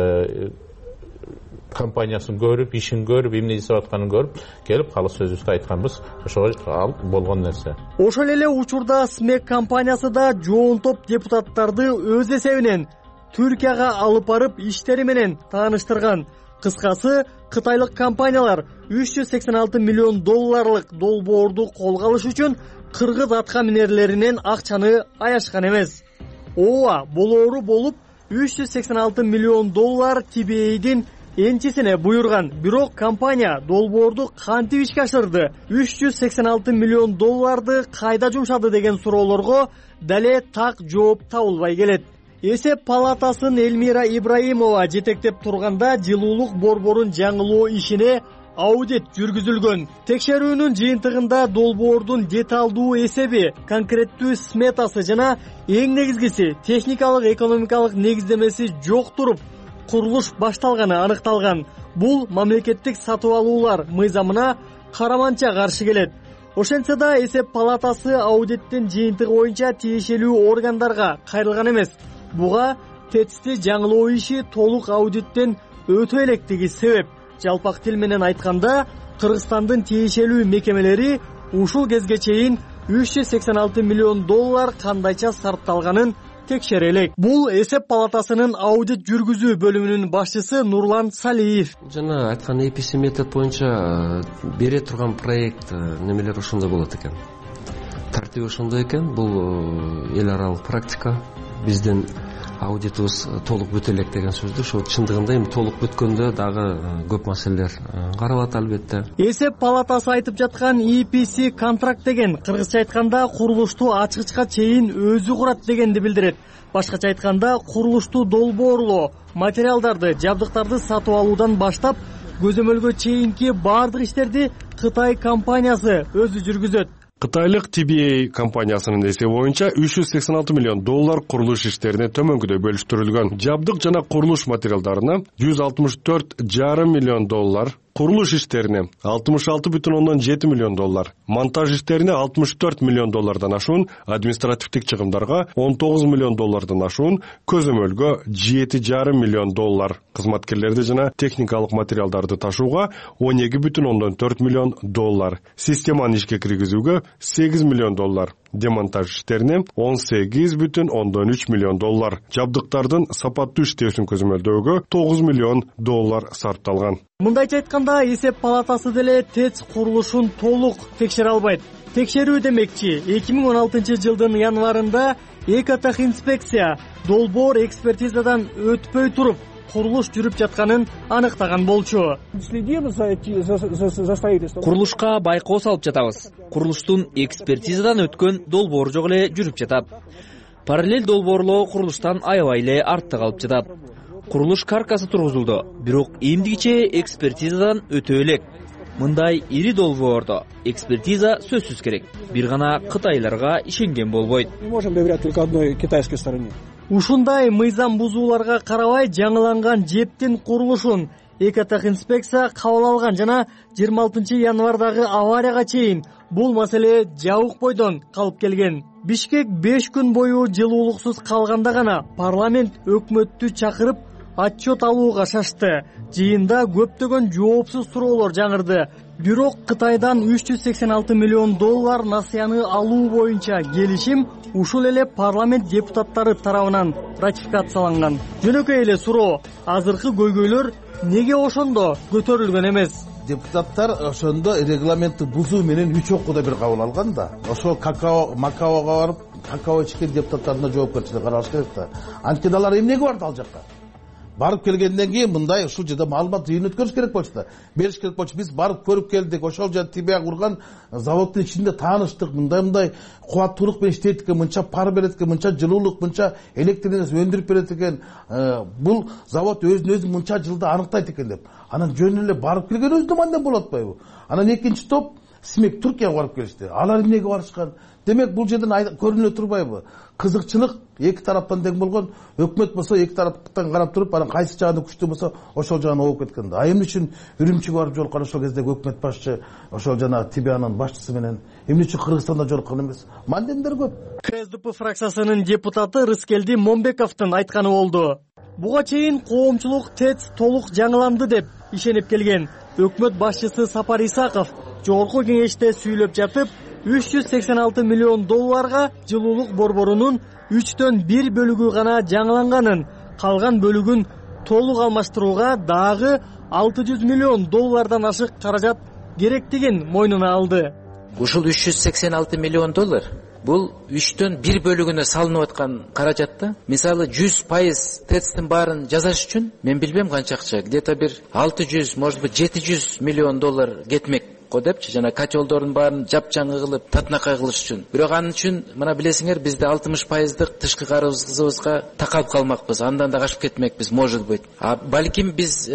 компаниясын көрүп, ишин көрүп, эмне жасап атканын көрүп, келип калыс сөзүбүздү айтканбыз. Ошого ал болгон нерсе. Ошол эле учурда смек компаниясы да жоон топ депутаттарды өз эсебинен Түркияга алып барып иштери менен тааныштырган. Кыскасы, кытайлык компаниялар үч жүз сексен алты миллион долларлык долбоорду колго алыш үчүн кыргыз атка минерлеринен акчаны аяшкан эмес. Ооба, болоору болуп үч жүз сексен алты миллион доллар Ти Би Эйдин энчисине буйрган. Бирок компания долбоорду кантип ишке ашырды? үч жүз сексен алты миллион долларды кайда жумшады деген суроолорго дале так жооп табылбай келет. Эсеп палатасын Элмира Ибраимова жетектеп турганда жылуулук борборун жаңылоо ишине аудит жүргүзүлгөн. Текшерүүнүн жыйынтыгында долбоордун деталдуу эсеби, конкреттүү сметасы жана эң негизгиси техникалык экономикалык негиздемеси жок туруп, курулуш башталганы аныкталган. Бул мамлекеттик сатып алуулар мыйзамына караманча каршы келет. Ошентсе да эсеп палатасы аудиттин жыйынтыгы боюнча тиешелүү органдарга кайрылган эмес. Буга тетисти жаңылоо иши толук аудиттен өтө электиги себеп. Жалпак тил менен айтканда, Кыргызстандын тиешелүү мекемелери ушул кезге чейин үч жүз сексен алты миллион доллар кандайча сарпталганын текшере элек. Бул эсеп палатасынын аудит жүргүзүү бөлүмүнүн башчысы Нурлан Салиев. Жана айткан Эй Пи Си метод боюнча бере турган проект немелер ошондой болот экен. Тартиби ошондой экен. Бул эл аралык практика. Биздин аудитибиз толук бүтө элек деген сөздү. Ошо чындыгында эми толук бүткөндө дагы көп маселелер каралат албетте. Эсеп палатасы айтып жаткан Эй Пи Си контракт деген кыргызча айтканда курулушту ачкычка чейин өзү курат дегенди билдирет. Башкача айтканда курулушту долбоорлоо, материалдарды, жабдыктарды сатып алуудан баштап көзөмөлгө чейинки баардык иштерди Кытай компаниясы өзү жүргүзөт. Кытайлык Ти Би Эй компаниясынын эсеби боюнча үч жүз сексен алты миллион доллар курулуш иштерине төмөнгөдөй бөлүштүрүлгөн. Жабдык жана курулуш материалдарына жүз алтымыш төрт жарым миллион доллар, курулуш иштерине алтымыш алты бүтүн ондон жети миллион доллар, монтаж иштерине алтымыш төрт миллион доллардан ашуун, административдик чыгымдарга он тогуз миллион доллардан ашуун, көзөмөлгө жети жарым миллион доллар, кызматкерлерди жана техникалык материалдарды ташууга он эки бүтүн ондон төрт миллион доллар, системаны ишке киргизүүгө сегиз миллион доллар, демонтаж иштерине он сегиз бүтүн ондон үч миллион доллар, жабдыктардын сапаттуу иштөөсүн көзөмөлдөөгө тогуз миллион доллар сарпталган. Мындайча айтканда, эсеп палатасы деле ТЭЦ курулушун толук текшере албайт. Текшерүү демекчи, эки миң он алтынчы жылдын январында Экотехинспекция долбоор экспертизадан өтпөй туруп курулуш жүрүп жатканын аныктаган болчу. Курулушка байкоо салып жатабыз. Курулуштун экспертизадан өткөн долбоор жок эле жүрүп жатат. Параллель долбоорлоо курулуштан аябай эле артта калып жатат. Курулуш каркасы тургузулду, бирок эмдигиче экспертизадан өтө элек. Мындай ири долбоордо экспертиза сөзсүз керек. Бир гана кытайларга ишенген болбойт. Мы можем доверять только одной китайской стороне. Ушундай мыйзам бузууларга карабай жаңыланган жептин курулушун Экотехинспекция кабыл алган жана жыйырма алтынчы январдагы аварияга чейин бул маселе жабык бойдон калып келген. Бишкек беш күн бою жылуулуксуз калганда гана парламент өкмөттү чакырып отчет алууга шашты. Жыйында көптөгөн жоопсуз суроолор жаңырды. Бирок Кытайдан үч жүз сексен алты миллион доллар насыяны алуу боюнча келишим ушул эле парламент депутаттары тарабынан ратификацияланган. Жөнөкөй эле суроо, азыркы көйгөйлөр неге ошондо көтөрүлгөн эмес? Депутаттар ошондо регламентти бузуу менен үч окууда бир кабыл алган да. Ошол какао, макаоға барып, какао ичкен депутаттардын жоопкерчилиги каралыш керек да. Анткени алар эмнеге барды ал жакка? барып келгенден кийин мындай ушул жерде маалымат жыйын өткөрүш керек болчу да, бериш керек болчу. Биз барып көрүп келдик, ошол жерде Тибия курган заводдун ичинде тааныштык, мындай мындай кубаттуулук менен иштейт экен, мынча пар берет экен, мынча жылуулук, мынча электр энергиясын өндүрүп берет экен. Бул завод өзүн өзү мынча жылда аныктайт экен деп. Анан жөн эле барып келген өзүнө мындай болуп атпайбы? Анан экинчи топ Смек Түркияга барып келишти. Алар эмнеге барышкан? Демек бул жерден көрүнө турбайбы? Кызыкчылык эки тараптан тең болгон, өкмөт болсо эки тараптан карап туруп, анан кайсы жагы күчтүү болсо ошол жагына ооп кеткен да. А эмне үчүн Үрүмчүгө барып жолуккан ошол кездеги өкмөт башчы, ошол жана Тибиянын башчысы менен эмне үчүн Кыргызстанда жолуккан эмес? Мандендер көп. КСДП фракциясынын депутаты Рыскелди Момбековдун айтканы болду. Буга чейин коомчулук ТЭЦ толук жаңыланды деп ишенип келген. Өкмөт башчысы Сапар Исаков жогорку кеңеште сүйлөп жатып, үч жүз сексен алты миллион долларга жылуулук борборунун үчтөн бир бөлүгү гана жаңыланганын, калган бөлүгүн толук алмаштырууга дагы алты жүз миллион доллардан ашык каражат керектигин мойнуна алды. Ушул үч жүз сексен алты миллион доллар бул үчтөн бир бөлүгүнө салынып аткан каражатта. Мисалы жүз пайыз ТЭЦтин баарын жасаш үчүн мен билбем канча акча, где-то бир алты жүз, может быть жети жүз миллион доллар кетмек го депчи, жана качолдордун баарын жапжаңы кылып татынакай кылыш үчүн. Бирок анын үчүн мына билесиңер, бизде алтымыш пайыздык тышкы карызыбызга такалып калмакпыз, андан да качып кетмекпиз, может быть. А балким биз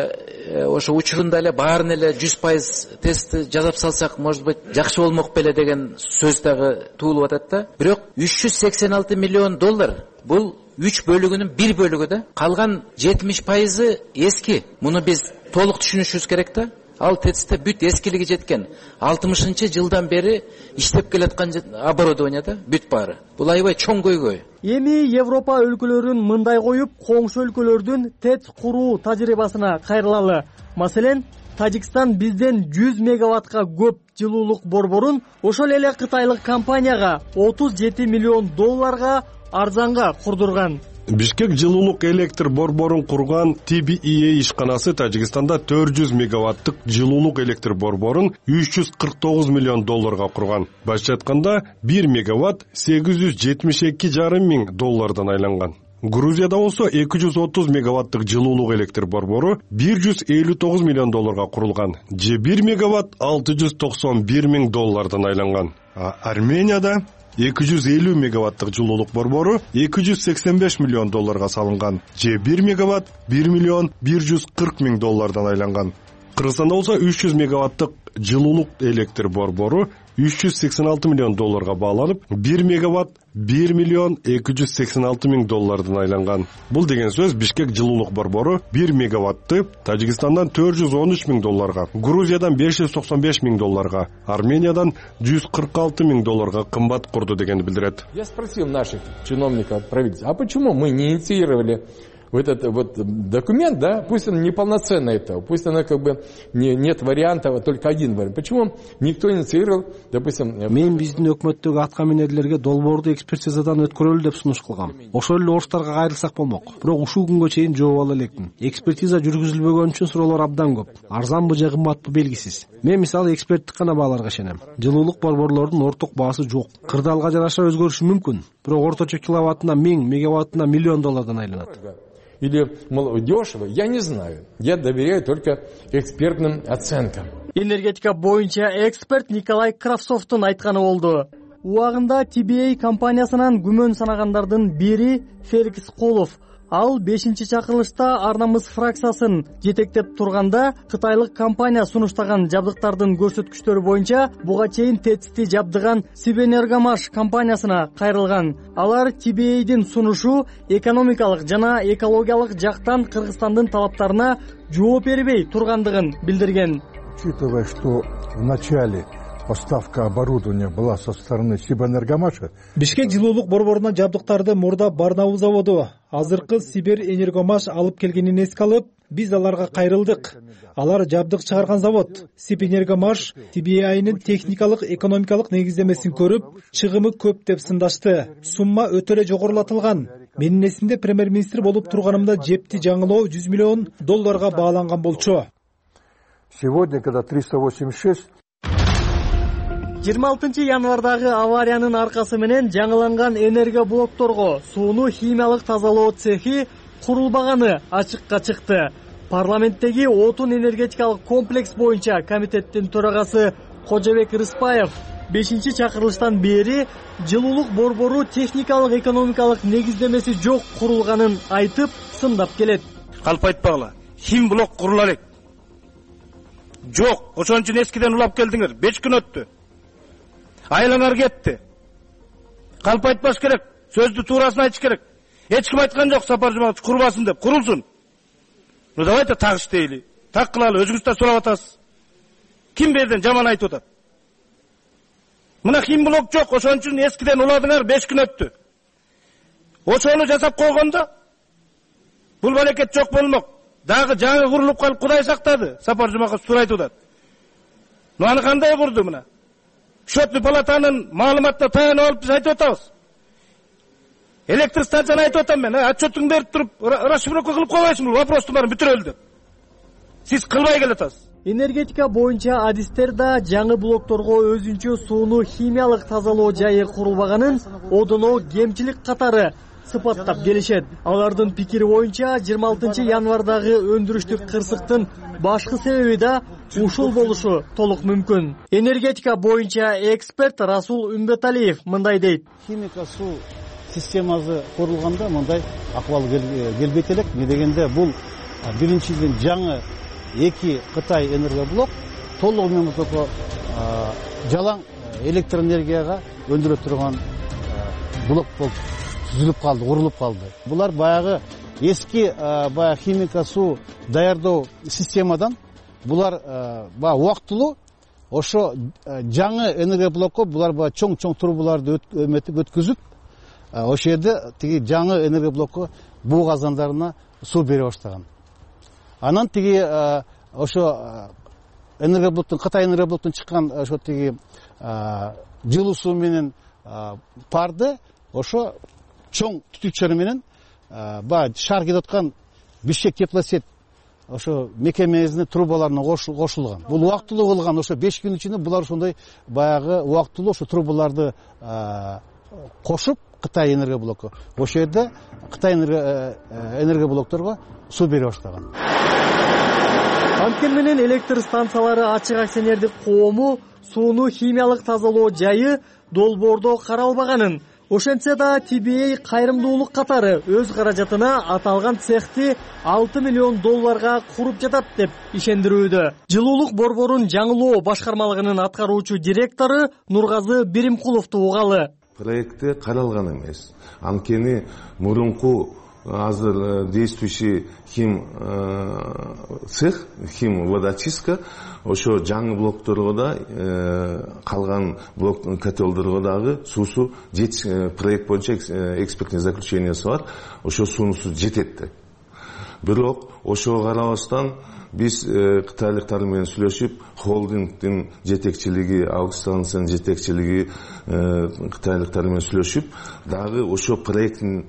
ошо учурунда эле баарын эле жүз пайыз тестти жасап салсак, может быть, жакшы болмок беле деген сөз дагы туулуп атат да. Бирок үч жүз сексен алты миллион доллар бул үч бөлүгүнүн бир бөлүгү да. Калган жетимиш пайызы эски. Муну биз толук түшүнүшүбүз керек да. Ал ТЭЦте бүт эскилиги жеткен алтымышынчы жылдан бери иштеп келаткан оборудование да, бүт баары. Бул аябай чоң көйгөй. Эми Европа өлкөлөрүн мындай коюп, коңшу өлкөлөрдүн ТЭЦ куруу тажрыйбасына кайрылалы. Маселен, Тажикстан бизден жүз мегаваттка көп жылуулук борборун ошол эле кытайлык компанияга отуз жети миллион долларга арзанга курдурган. Бишкек жылуулук электр борборун курган Ти Би И Эй ишканасы Тажикстанда төрт жүз мегаваттык жылуулук электр борборун үч жүз кырк тогуз миллион долларга курган. Башча айтканда бир мегаватт сегиз жүз жетимиш эки жарым миң доллардан айланган. Грузияда болсо эки жүз отуз мегаваттык жылуулук электр борбору бир жүз элүү тогуз миллион долларга курулган. Же бир мегаватт алты жүз токсон бир миң доллардан айланган. А Арменияда эки жүз элүү мегаваттык жылуулук борбору эки жүз сексен беш миллион долларга салынган. Же бир мегаватт бир миллион бир жүз кырк миң доллардан айланган. Кыргызстанда болсо үч жүз мегаваттык жылуулук электр борбору үч жүз сексен алты миллион долларга бааланып, бир мегаватт бир миллион эки жүз сексен алты миң доллардан айланган. Бул деген сөз Бишкек жылуулук борбору бир мегаватты Тажикстандан төрт жүз он үч миң долларга, Грузиядан беш жүз токсон беш миң долларга, Армениядан жүз кырк алты миң долларга кымбат курду дегенди билдирет. Я спросил наших чиновников от правительства, а почему мы не инициировали вот этот вот документ, да, пусть он неполноценный этого, пусть оно как бы не, нет вариантов, только один вариант. Почему никто инициировал, допустим... Мен биздин өкмөттөгү аткаминерлерге долбоорду экспертизадан өткөрөлү деп сунуш кылгам. Ошол эле орустарга кайрылсак болмок. Бирок ушул күнгө чейин жооп ала элекмин. Экспертиза жүргүзүлбөгөн үчүн суроолор абдан көп. Арзанбы же кымбатпы белгисиз. Мен мисалы эксперттик гана бааларга ишенем. Жылуулук борборлордун орток баасы жок. Кырдаалга жараша өзгөрүшү мүмкүн. Бирок орточо киловаттына миң, мегаваттына миллион доллардан айланат. Или, мол, дешево, я не знаю. Я доверяю только экспертным оценкам. Энергетика боюнча эксперт Николай Кравцовдун айтканы болду. Убагында Ти Би Эй компаниясынан күмөн санагандардын бири Феликс Колов. Ал бешинчи чакырылышта Ар Намыс фракциясын жетектеп турганда кытайлык компания сунуштаган жабдыктардын көрсөткүчтөрү боюнча буга чейин ТЭЦти жабдыган Сибэнергомаш компаниясына кайрылган. Алар Ти Би Эйдин сунушу экономикалык жана экологиялык жактан Кыргызстандын талаптарына жооп бербей тургандыгын билдирген. Учитывая, что в начале поставка оборудования была со стороны Сибэнергомаша. Бишкек жылуулук борборуна жабдыктарды мурда Барнаул заводу, азыркы Сибэнергомаш алып келгенин эске алып, биз аларга кайрылдык. Алар жабдык чыгарган завод. Сибэнергомаш Ти Би Эйнин техникалык, экономикалык негиздемесин көрүп, чыгымы көп деп сындашты. Сумма өтө эле жогорулатылган. Менин эсимде премьер-министр болуп турганымда жепти жаңылоо жүз миллион долларга бааланган болчу. Сегодня, когда триста восемьдесят шесть жыйырма алтынчы январдагы авариянын аркасы менен жаңыланган энергия блокторго сууну химиялык тазалоо цехи курулбаганы ачыкка чыкты. Парламенттеги отун энергетикалык комплекс боюнча комитеттин төрагасы Кожобек Рыспаев бешинчи чакырылыштан бери жылуулук борбору техникалык экономикалык негиздемеси жок курулганын айтып, сындап келет. Калп айтпагыла, хим блок курула элек. Жок, ошон үчүн эскиден улап келдиңер. беш күн өттү. Айлаңар кетти. Калп айтпаш керек. Сөздү туурасын айтыш керек. Эч ким айткан жок Сапар Жумабаев курбасын деп. Курулсун. Ну давайте так иштейли. Так кылалы. Өзүңүз да сурап атасыз. Ким берден жаман айтып атат? Мына хим блок жок. Ошон үчүн эскиден уладыңар, беш күн өттү. Ошону жасап койгондо бул балекет жок болмок. Дагы жаңы курулуп калып Кудай сактады. Сапар Жумабаев туура айтып атат. Ну аны кандай курду мына? Счетный палатанын маалыматына таянып алып биз айтып атабыз. Электр станцияны айтып атам мен. Отчетуңду берип туруп, расшифровка кылып койбойсуңбу? Вопростун баарын бүтүрөлү деп. Сиз кылбай келатасыз. Энергетика боюнча адистер да жаңы блокторго өзүнчө сууну химиялык тазалоо жайы курулбаганын одоно кемчилик катары сыпаттап келишет. Алардын пикири боюнча жыйырма алтынчы январдагы өндүрүштүк кырсыктын башкы себеби да ушул болушу толук мүмкүн. Энергетика боюнча эксперт Расул Үмбеталиев мындай дейт. Химика суу системасы курулганда мындай акыбал келбейт элек. Не дегенде бул биринчиден жаңы эки Кытай энергоблок толугу менен жалаң электр энергияга өндүрө турган блок болуп түзүлүп калды, курулуп калды. Булар баягы эски баягы химика суу даярдоо системадан булар баягы убактылуу ошо жаңы энергоблокко булар баягы чоң-чоң трубаларды өмөтүп өткүзүп, ошол жерде тиги жаңы энергоблокко буу казандарына суу бере баштаган. Анан тиги ошо энергоблоктун Кытай энергоблоктун чыккан ошо тиги жылуу суу менен парды ошо чоң түтүкчөлөр менен баягы шаар кетип аткан Бишкек теплосет ошо мекемесинин трубаларына кошулган. Бул убактылуу кылган. Ошо беш күн ичинде булар ошондой баягы убактылуу ошо трубаларды кошуп Кытай энергоблокко ошол жерде Кытай энергоблокторго суу бере баштаган. Анткени менен электр станциялары ачык акционердик коому сууну химиялык тазалоо жайы долбоордо каралбаганын, ошентсе да Ти Би Эй кайрымдуулук катары өз каражатына аталган цехти алты миллион долларга куруп жатат деп ишендирүүдө. Жылуулук борборун жаңылоо башкармалыгынын аткаруучу директору Нургазы Биримкуловду угалы. Проекти каралган эмес. Анткени мурунку азыр действующий хим цех, хим водочистка ошо жаңы блокторго да калган блок котелдорго дагы суусу проект боюнча экспертный заключениясы бар. Ошо суунусу жетет. Бирок ошого карабастан биз кытайлыктар менен сүйлөшүп, холдингдин жетекчилиги, аукциондун жетекчилиги кытайлыктар менен сүйлөшүп, дагы ошо проекттин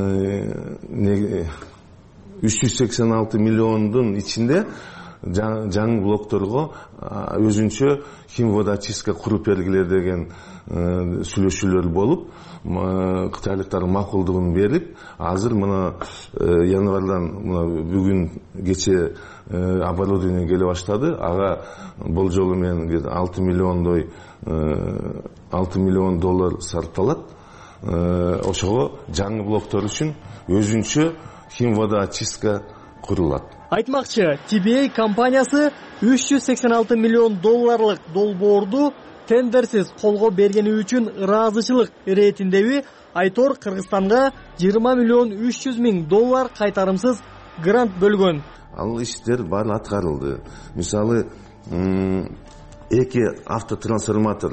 үч жүз сексен алты миллиондун ичинде жаңы блокторго өзүнчө химводочистка куруп бергиле деген сүйлөшүүлөр болуп, кытайлыктар макулдугун берип, азыр мына январдан бүгүн кече оборудование келе баштады. Ага бул жолу менен алты миллиондой алты миллион доллар сарпталат. Ошого жаңы блоктор үчүн өзүнчө химводочистка курулат. Айтмакчы, Ти Би Эй компаниясы үч жүз сексен алты миллион долларлык долбоорду тендерсиз колго бергени үчүн ыраазычылык иретиндеби Айтор Кыргызстанга жыйырма миллион үч жүз миң доллар кайтарымсыз грант бөлгөн. Ал иштер баары аткарылды. Мисалы, эки автотрансформатор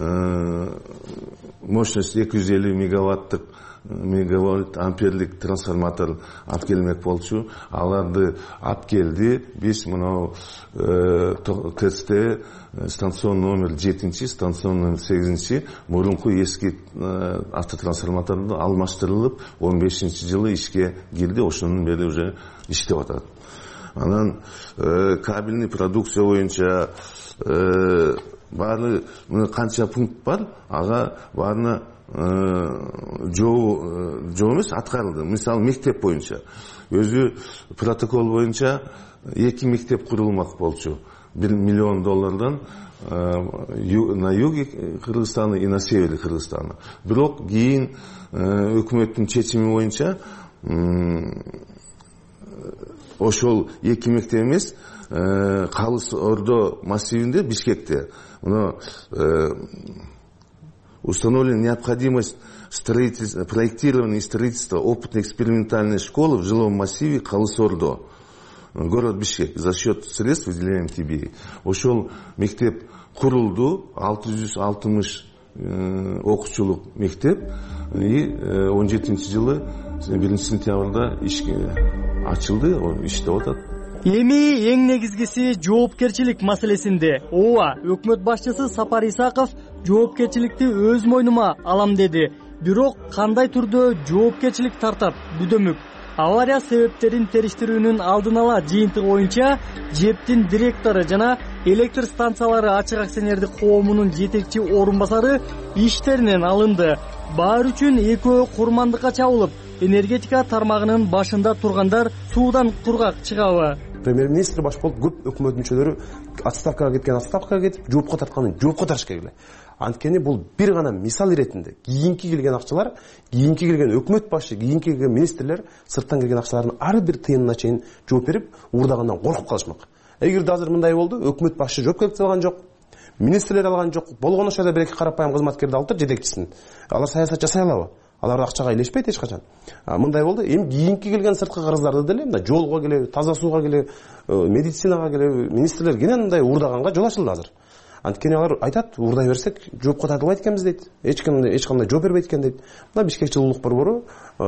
мощность эки жүз элүү мегаваттык мегаватт амперлик трансформатор алып келмек болчу. Аларды алып келди. Биз мына ТЭЦте станцион номер жетинчи, станцион номер сегизинчи мурунку эски автотрансформаторду алмаштырылып, он бешинчи жылы ишке кирди. Ошонун бери уже иштеп атат. Анан кабельный продукция боюнча баары канча пункт бар, ага баарына жоо жоо эмес аткарылды. Мисалы мектеп боюнча өзү протокол боюнча эки мектеп курулмак болчу. бир миллион доллардан на юге Кыргызстана и на севере Кыргызстана. Бирок кийин өкмөттүн чечими боюнча ошол эки мектеп эмес, Калыс Ордо массивинде, Бишкекте установлена необходимость проектирования и строительства опытно-экспериментальной школы в жилом массиве Калыс Ордо, город Бишкек, за счет средств, выделяемых Ти Би Эй. Ошол мектеп курулду, алты жүз алтымыш окуучулук мектеп, и он жетинчи жылы биринчи сентябрда ишке ачылды, иштеп атат. Эми эң негизгиси жоопкерчилик маселесинде. Ооба, өкмөт башчысы Сапар Исаков жоопкерчиликти өз мойнума алам деди. Бирок кандай түрдө жоопкерчилик тартат бүдөмүк. Авария себептерин териштирүүнүн алдын ала жыйынтыгы боюнча ЖЭПтин директору жана электр станциялары ачык акционердик коомунун жетекчи орун басары иштеринен алынды. Баары үчүн экөө курмандыкка чабылып, энергетика тармагынын башында тургандар суудан кургак чыгабы. Премьер-министр баш болуп, көп өкмөт мүчөлөрү отставкага кеткен отставкага кетип, жоопко тартканын жоопко тартыш керек эле. Анткени бул бир гана мисал иретинде кийинки келген акчалар, кийинки келген өкмөт башы, кийинки келген министрлер сырттан келген акчалардын ар бир тыйынына чейин жооп берип, уурдагандан коркуп калышмак. Эгерде азыр мындай болду, өкмөт башы жоопкерчилик алган жок, министрлер алган жок, болгон ошол бир эки карапайым кызматкерди алып тур жетекчисин. Алар саясат жасай алабы? Алар акчага илешпейт эч качан. Мындай болду, эми кийинки келген сырткы карыздарды деле, мына жолго келеби, таза сууга келеби, медицинага келеби, министрлер кенен мындай уурдаганга жол ачылды азыр. Анткени алар айтат, уурдай берсек, жоопко тартылбайт экенбиз дейт. Эч ким эч кандай жооп бербейт экен дейт. Мына Бишкек жылуулук борбору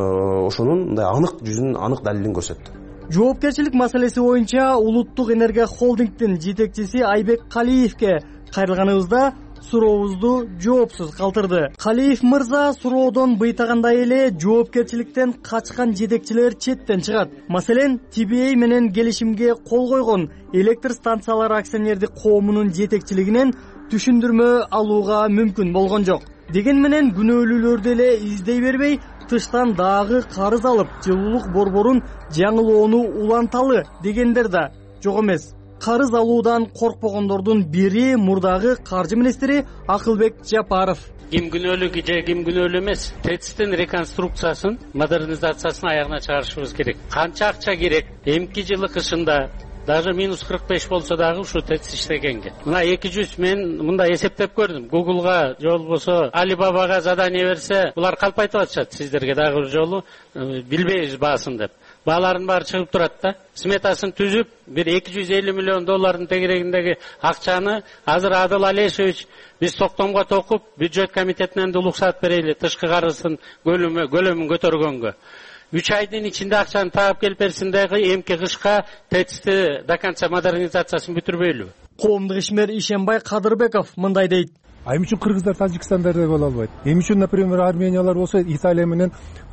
ошонун мындай анык жүзүнүн анык далилин көрсөттү. Жоопкерчилик маселеси боюнча Улуттук энергия холдингдин жетекчиси Айбек Калиевке кайрылганыбызда сурообузду жоопсуз калтырды. Калиев мырза суроодон быйтагандай эле жоопкерчиликтен качкан жетекчилер четтен чыгат. Маселен, Ти Би Эй менен келишимге кол койгон электр станциялары акционердик коомунун жетекчилигинен түшүндүрмө алууга мүмкүн болгон жок. Деген менен күнөөлүүлөрдү эле издей бербей, тыштан дагы карыз алып, жылуулук борборун жаңылоону уланталы дегендер да жок эмес. Карыз алуудан коркпогондордун бири мурдагы каржы министри Акылбек Жапаров. Ким күнөөлүү же ким күнөөлүү эмес, ТЭЦтин реконструкциясын, модернизациясын аягына чыгарышыбыз керек. Канча акча керек? Эмки жылы кышында даже минус кырк беш болсо дагы ушу ТЭЦ иштегенге. Мына эки жүз мен мындай эсептеп көрдүм. Google'га же болбосо Alibaba'га задание берсе, булар калпайтып атышат сиздерге дагы бир жолу билбейбиз баасын деп. Бааларын баары чыгып турат да. Сметасын түзүп, бир эки жүз элүү миллион доллардын тегерегиндеги акчаны азыр Адыл Алешевич биз токтомго токуп, бюджет комитетинен да уруксат берели тышкы карыздын көлөмүн көтөргөнгө. үч айдын ичинде акчаны таап келип берсин дагы эмки кышка ТЭЦти до конца модернизациясын бүтүрбөйлү. Коомдук ишмер Ишенбай Кадырбеков мындай дейт. А эмне үчүн кыргыздар Тажикстандарда боло албайт? Эмне үчүн, например, Армениялар болсо Италия менен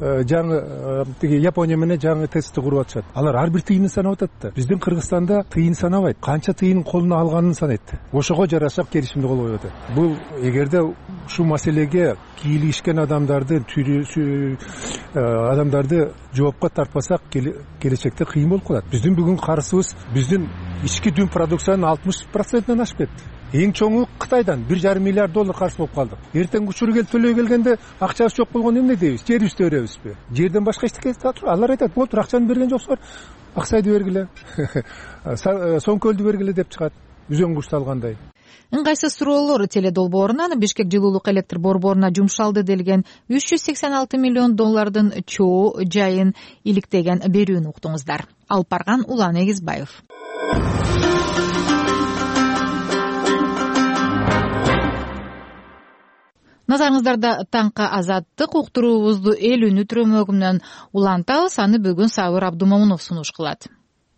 жаңы тиги Япония менен жаңы ТЭЦти куруп атышат. Алар ар бир тыйынын санап атат да. Биздин Кыргызстанда тыйын санабайт. Канча тыйын колуна алганын санайт. Ошого жараша келишимди кол коюп атат. Бул эгерде ушул маселеге кийлигишкен адамдарды адамдарды жоопко тартпасак, келечекте кыйын болуп калат. Биздин бүгүн карызыбыз биздин ички дүң продукциянын алтымыш процентинен ашып кетти. Эң чоңу Кытайдан бир жарым миллиард доллар карыз болуп калдык. Эртең учуру келип төлөй келгенде акчасы жок болгону эмне дейбиз? Жерибизди өрөбүзбү? Жерден башка эчтеке татыр. Алар айтат, "Болду, акчаны берген жоксуңар. Аксайды бергиле. Соңкөлдү бергиле" деп чыгат. Үзөң кушталгандай. Ыңгайсыз суроолор теледолбоорунан Бишкек жылуулук электр борборуна жумшалды делген үч жүз сексен алты миллион доллардын чоо жайын иликтеген берүүнү уктуңуздар. Алып барган Улан Эгизбаев. Назарыңыздарда таңка азаттык уктуруубузду эл үнү түрөмөгүнөн улантабыз. Аны бүгүн Сабыр Абдумомунов сунуш кылат.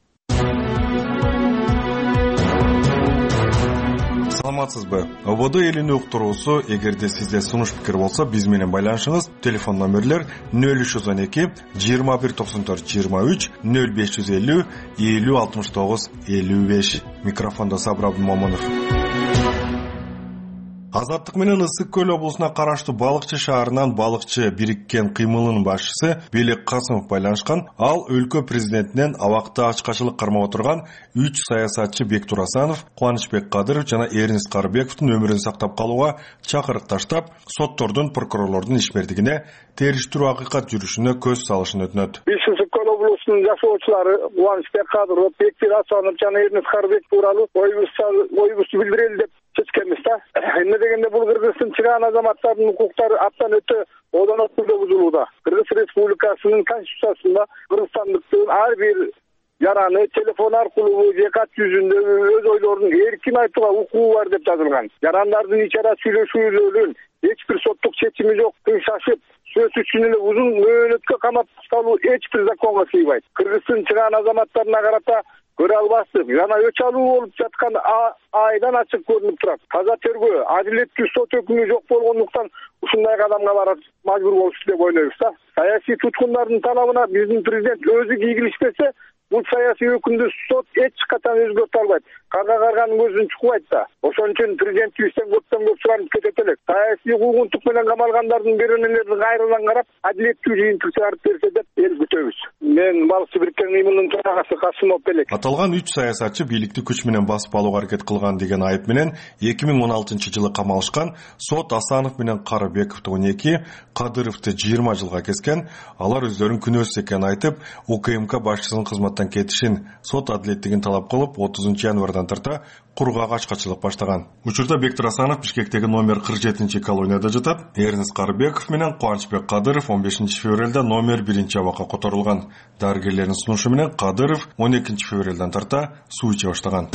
Саламатсызбы? Ободо эл үнү уктуруусу, эгерде сизде сунуш пикир болсо, биз менен байланышыңыз. Телефон номерлер нөл үч жүз он эки жыйырма бир токсон төрт жыйырма үч, нөл беш жүз элүү элүү алтымыш тогуз элүү беш. Микрофондо Сабыр Абдумомунов. Азаттык менен Ысык көл облусуна караштуу Балыкчы шаарынан балыкчы бириккен кыймылынын башчысы Белек Касымов байланышкан. Ал өлкө президентинен абакта ачкачылык кармап отурган үч саясатчы Бектур Асанов, Кубанычбек Кадыров жана Эрнис Карыбековдун өмүрүн сактап калууга чакырык таштап, соттордун, прокурорлордун ишмердигине териштирүү акыйкат жүрүшүнө көз салышын өтүнөт. Ысык көл облусунун жашоочулары Кубанычбек Кадыров, Бектур Асанов жана Эрнис Карыбеков тууралуу оюбузду билдирели деп чечкенбиз да. Эмне дегенде бул Кыргызстан чыган азаматтардын укуктары аптан өтө одан өтүп бузулууда. Кыргыз Республикасынын конституциясында кыргызстандыктын ар бир жараны телефон аркылуу же кат жүзүндө өз ойлорун эркин айтууга укугу бар деп жазылган. Жарандардын ичара сүйлөшүүлөрүн эч бир соттук чечими жок, шашып сөз үчүн эле узун мөөнөткө камап салуу эч бир законго сыйбайт. Кыргыздын чыган азаматтарына карата көрө албастык жана өч алуу болуп жаткан айдан ачык көрүнүп турат. Таза тергөө, адилеттүү сот өкүмү жок болгондуктан ушундай кадамга барат мажбур болушту деп ойлойбуз да. Саясий туткундардын талабына биздин президент өзү ийгилишпесе, бул саясий өкүмдү сот эч качан өзгөртө албайт. Карга карганын көзүн чукпайт да. Ошон үчүн президентибизден көптөн көп суранып кетет элек. Саясий куугунтук менен камалгандардын беренелерин кайрадан карап, адилеттүү жыйынтык чыгарып берсе деп эл күтөбүз. Мен балыкчы бириккен кыймылынын төрагасы Касымов Белек. Аталган үч саясатчы бийликти күч менен басып алууга аракет кылган деген айып менен эки миң он алтынчы жылы камалышкан. Сот Асанов менен Карыбековду он эки, Кадыровду жыйырма жылга кескен. Алар өздөрүн күнөөсүз экенин айтып, УКМК башчысынын кызматтан кетишин, сот адилеттигин талап кылып, отузунчу январдан тарта кургак ачкачылык баштаган. Учурда Бектур Асанов Бишкектеги номер кырк жетинчи колонияда жатат. Эрнис Карыбеков менен Кубанычбек Кадыров он бешинчи февралда номер биринчи абакка которулган. Дарыгерлердин сунушу менен Кадыров он экинчи февралдан тарта суу иче баштаган.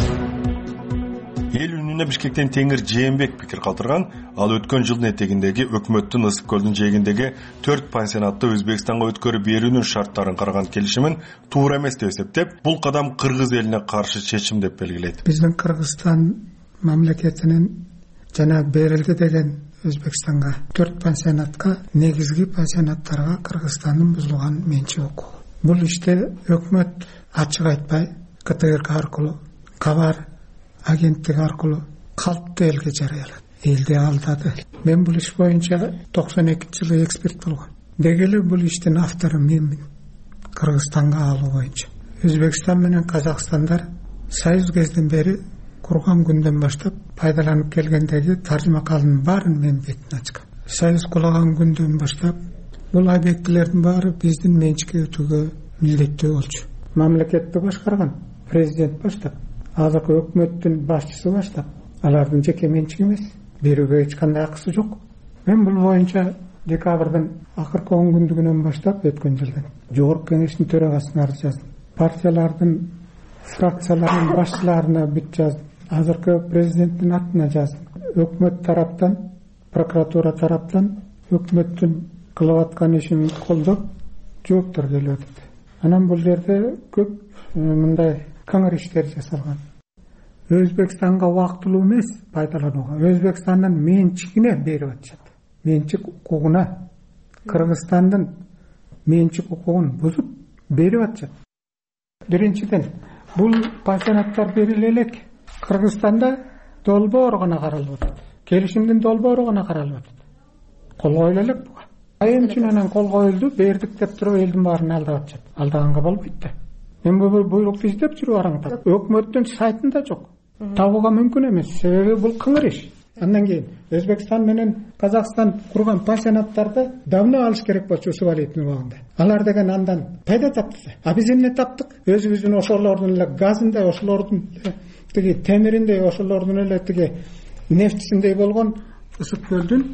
Эл үнүнө Бишкектен Теңир Жээнбек пикир калтырган. Ал өткөн жылдын этегиндеги өкмөттүн Ысык көлдүн жээгиндеги төрт пансионатты Өзбекстанга өткөрүп берүүнүн шарттарын караган келишимин туура эмес деп эсептеп, бул кадам Кыргыз элине каршы чечим деп белгилейт. Биздин Кыргызстан мамлекетинин жана берилди деген Өзбекстанга төрт пансионатка, негизги пансионаттарга Кыргызстандын бузулган менчик укугу. Бул иште өкмөт ачык айтпай, КТРК аркылуу, Кабар агенттиги аркылуу калптуу элге жарыялады. Элди алдады. Мен бул иш боюнча токсон экинчи жылы эксперт болгом. Деги эле бул иштин автору менмин. Кыргызстанга алуу боюнча. Өзбекстан менен Казакстандар союз кезден бери курган күндөн баштап пайдаланып келгендеги таржыма калынын баарын мен бетине ачкам. Союз кулаган күндөн баштап бул объектилердин баары биздин менчикке өтүүгө милдеттүү болчу. Мамлекетти башкарган президент баштап, азыркы өкмөттүн башчысы баштап, алардын жеке менчиги эмес, берүүгө эч кандай акысы жок. Мен бул боюнча декабрдын акыркы он күндүгүнөн баштап өткөн жылдын жогорку кеңештин төрагасына арыз жаздым. Партиялардын фракциялардын башчыларына бүт жаздым. Азыркы президенттин атына жаздым. Өкмөт тараптан, прокуратура тараптан өкмөттүн кылып аткан ишин колдоп жооптор келип атат. Анан бул жерде көп мындай каңыр иштер жасалган. Өзбекстанга убактылуу эмес пайдаланууга, Өзбекстандын менчигине берип атышат. Менчик укугуна, Кыргызстандын менчик укугун бузуп берип атышат. Биринчиден, бул пансионаттар бериле элек. Кыргызстанда долбоор гана каралып атат. Келишимдин долбоору гана каралып атат. Кол коюлу элек буга. Айымчын анан кол коюлду, бердик деп туруп элдин баарын алдап атышат. Алдаганга болбойт да. Мен бул буйрукту издеп жүрүп араңдап. Өкмөттүн сайтында жок. Табууга мүмкүн эмес. Себеби бул кыңыр иш. Андан кийин Өзбекстан менен Казакстан курган пансионаттарды давно алыш керек болчу ушул валютный убагында. Алар деген андан пайда тапты. А биз эмне таптык? Өзүбүздүн ошолордун эле газындай, ошолордун тиги темириндей, ошолордун эле тиги нефтисиндей болгон Ысык көлдүн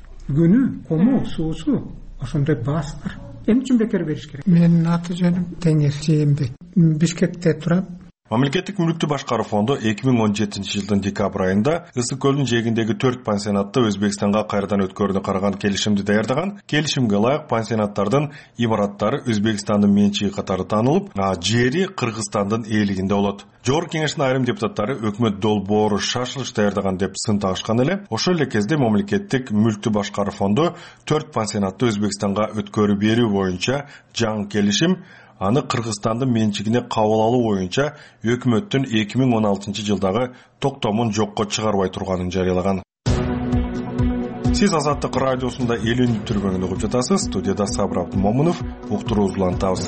күнү, кому, суусу ошондой баасы бар. Эмне үчүн бекер бериш керек? Менин аты жөнүм Теңир Жээнбек. Бишкекте турам. Мамлекеттик мүлүктү башкаруу фонду эки миң он жетинчи жылдын декабрь айында Ысык көлдүн жээгиндеги төрт пансионатты Өзбекстанга кайрадан өткөрүүнү караган келишимди даярдаган. Келишимге ылайык пансионаттардын имараттары Өзбекстандын менчиги катары таанылып, жери Кыргызстандын ээлигинде болот. Жогорку кеңештин айрым депутаттары өкмөт долбоору шашылыш даярдаган деп сын тагышкан эле. Ошол эле кезде мамлекеттик мүлүктү башкаруу фонду төрт пансионатты Өзбекстанга өткөрүп берүү боюнча жаңы келишим, аны Кыргызстандын менчигине кабыл алуу боюнча өкмөттүн эки миң он алтынчы жылдагы токтомун жокко чыгарбай турганын жарыялаган. Сиз Азаттык радиосунда элүүнү түрмөгүн угуп жатасыз. Студияда Сабыр Абдымомунов, уктуруубузду улантабыз.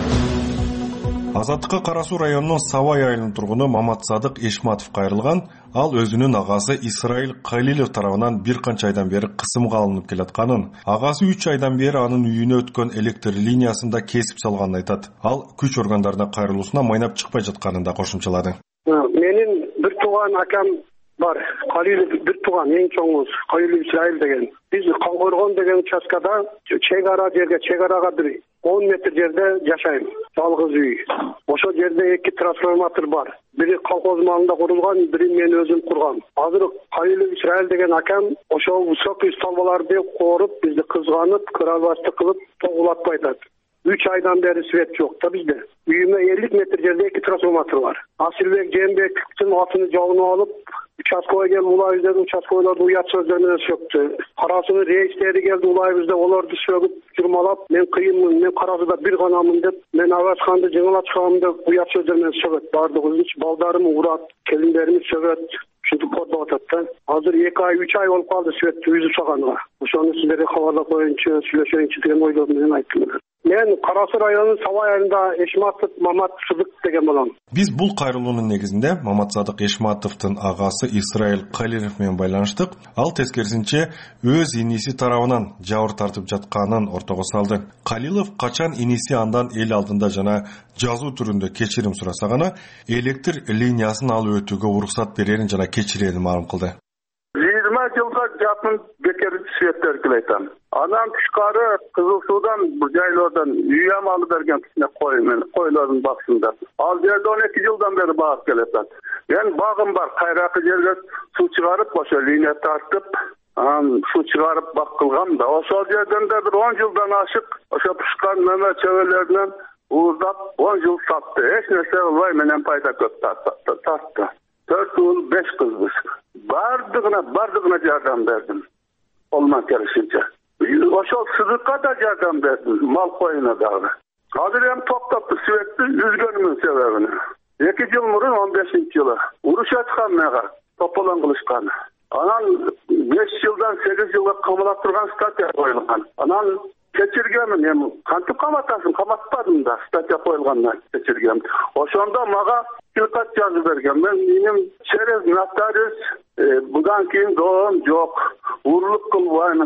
Азаттыкка Кара Суу районунун Сабай айылынын тургуну Маматсадык Эшматов кайрылган. Ал өзүнүн агасы Исраил Калилов тарабынан бир канча айдан бери кысымга алынып келатканын, агасы үч айдан бери анын үйүнө өткөн электр линиясында кесип салганын айтат. Ал күч органдарына кайрылуусуна майнап чыкпай жатканын да кошумчалады. Менин бир тууган акам бар. Калилов бир тууган, эң чоңубуз Калилов Исраил деген. Биз Калгоргон деген участкада чек ара жерге, чек арага бир он метр жерде жашайм. Жалгыз үй. Ошол жерде эки трансформатор бар. Бири колхоз малында курулган, бири мен өзүм кургам. Азыр Калилов Исраил деген акам ошол высокий столбаларды коруп, бизди кызганып, кыралбастык кылып тогулатпай атат. Үч айдан бери свет жок да бизде. Үйүмө элүү метр жерде эки трансформатор бар. Асылбек Жээнбековдун атын жогунуп алып, участковый келди, улайбызда участковыйларды уят сөздөр менен сөктү. Карасынын рейстери келди, улайбызда олорду сөгүп, журмалап, мен кыйынмын, мен Карасыда бир ганамын деп, мен Абасханды жыңылачкам деп уят сөздөр менен сөгөт. Бардыгыбыз балдарым урат, келиндерим сөгөт. Ушинтип кордоп атат да. Азыр эки ай, үч ай болуп калды светти үзүп салганга. Ошону силерге кабарлап коеюнчу, сүйлөшөйүнчү деген ойлор менен айттым. Мен Кара Суу районунун Сабай айылында Эшматов Маматсадык деген болом. Биз бул кайрылуунун негизинде Маматсадык Эшматовдун агасы Исраил Калилов менен байланыштык. Ал тескерисинче өз иниси тарабынан жабыр тартып жатканын ортого салды. Калилов качан иниси андан эл алдында жана жазуу түрүндө кечирим сураса гана электр линиясын алып өтүүгө уруксат берерин жана кечирерин маалым кылды. жыйырма жылга жакын бекер светтер килейтам. Анан тышкары Кызыл Суудан бул жайлоодон үй амалы берген кичине кой менен койлордун баксында. Ал жерде он эки жылдан бери багып келатат. Мен багым бар, кайракы жерге суу чыгарып, ошо линия тартып, анан суу чыгарып бак кылгам да. Ошол жерден да бир он жылдан ашык, ошо пушкан мөмө чөбөлөрүнөн уурдап он жыл сатты. Эч нерсе кылбай менен пайда көп тартты. төрт уул, беш кызбыз. Бардыгына, бардыгына жардам бердим. Олман келишинче. Ошол сызыкка да жардам бердим, мал коюна дагы. Азыр эми токтопту светти үзгөнүмүн себебини. эки жыл мурун он бешинчи жылы уруш аткан мага, тополон кылышкан. Анан беш жылдан сегиз жылга камалап турган статья коюлган. Анан кечиргемин, эми кантип каматасың, каматпадым да, статья коюлгандан кечиргем. Ошондо мага кылкат жазып берген. Мен менин через нотариус будан кийин доом жок. Урлук кылбайм,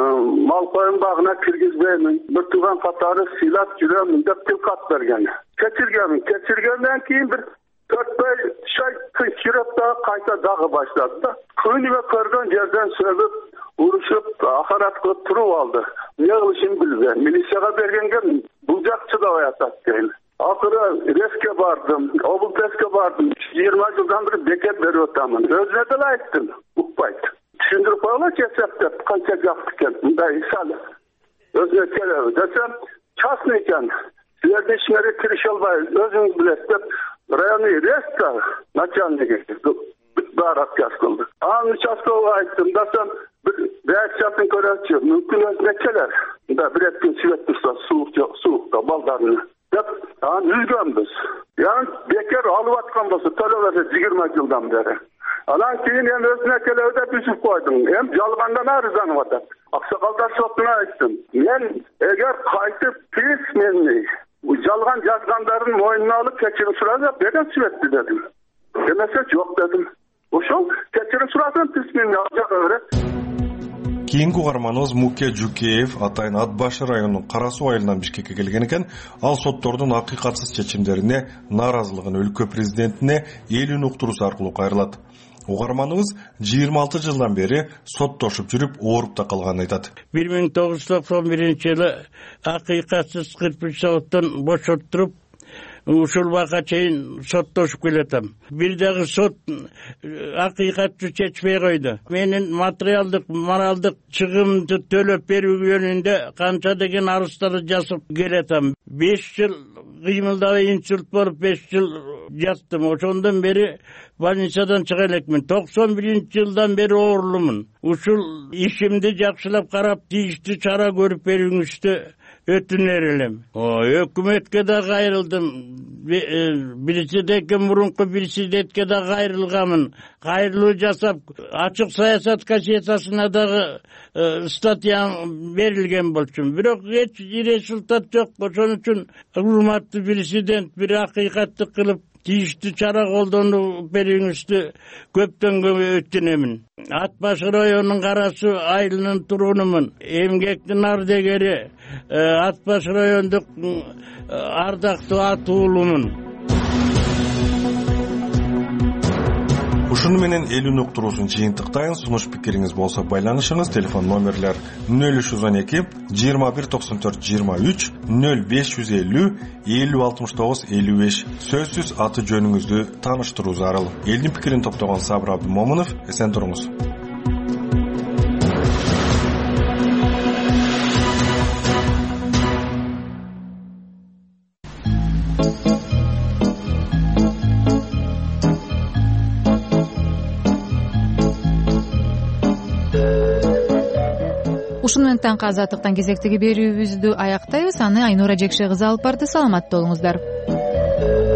мал коюн багына киргизбеймин. Бир тууган катары сыйлап жүрөмүн деп кылкат берген. Кечиргемин, кечиргенден кийин бир төрт беш ай тынчырап да кайта дагы баштады да. Күнүгө көргөн жерден сөгүп, урушуп, ахарат кылып туруп алды. Не кылышын билбейм. Милицияга бергенге бул жак чыдабай атат дейм. Акыры реске бардым, облтеске бардым. жыйырма жылдан бери бекет берип атамын. Өзүнө деле айттым, укпайт. Түшүндүрүп коелучу эсептеп, канча жакты экен. Мындай исалы. Өзүнө келеби десем, частный экен. Силердин ишиңерге кирише албай, өзүңүз билесиз деп районный рестка начальниги баары отказ кылды. Анан участковый айттым десем, реакциясын көрөчү, мүмкүн өзүнө келер. Да бир эки күн свет турса, суук жок, суукта балдарын деп анан үзгөнбүз. Яны бекер алып аткан болсо төлөбөсө жыйырма жылдан бери. Анан кийин эми өзүнө келеби деп үзүп койдум. Эми жалгандан арызданып атат. Аксакалдар сотуна айттым. Мен эгер кайтып письменный жалган жазгандарын мойнуна алып кечирим сурасам, берем светти дедим. Демесе жок дедим. Ошол кечирим сурасам письменный алжага берет. Кийинки угарманыбыз Муке Жукеев атайын Ат Башы районунун Кара Суу айылынан Бишкекке келген экен. Ал соттордун акыйкатсыз чечимдерине нааразылыгын өлкө президентине элүүнү уктуруусу аркылуу кайрылат. Угарманыбыз жыйырма алты жылдан бери соттошуп жүрүп, ооруп да калганын айтат. бир миң тогуз жүз токсон биринчи жылы акыйкатсыз кырпыч заводдон бошоттуруп, ушул убакка чейин соттошуп келатам. Бир дагы сот акыйкатты чечпей койду. Менин материалдык, моралдык чыгымды төлөп берүү жөнүндө канча деген арыздарды жазып келатам. беш жыл кыймылдабай инсульт болуп беш жыл жаттым. Ошондон бери больницадан чыга элекмин. токсон биринчи жылдан бери оорулумун. Ушул ишимди жакшылап карап, тийиштүү чара көрүп берүүңүздү өтүнөр элем. Өкмөткө да кайрылдым. президентке мурунку президентке да кайрылганмын. Кайрылуу жасап, ачык саясат кассетасына дагы статья берилген болчумун. Бирок эч результат жок. Ошон үчүн урматтуу президент бир акыйкатты кылып тийиштүү чара колдонуп берүүңүздү көптөн көп өтүнөмүн. Ат башы районунун Кара Суу айылынын тургунумун. Эмгектин ардегери, Ат башы райондук ардактуу ат уулумун. Ушуну менен элүүнү уктуруусун жыйынтыктайын. Сунуш пикириңиз болсо байланышыңыз. Телефон номерлер нөл үч жүз он эки жыйырма бир токсон төрт жыйырма үч, нөл беш жүз элүү элүү алтымыш тогуз элүү беш. Сөзсүз аты жөнүңүздү тааныштыруу зарыл. Элдин пикирин топтогон Сабыр Абдымомунов, эсен туруңуз. Ушуну менен таңкы азаттыктан кезектеги берүүбүздү аяктайбыз. Аны Айнура Жекше кызы алып барды. Саламатта болуңуздар.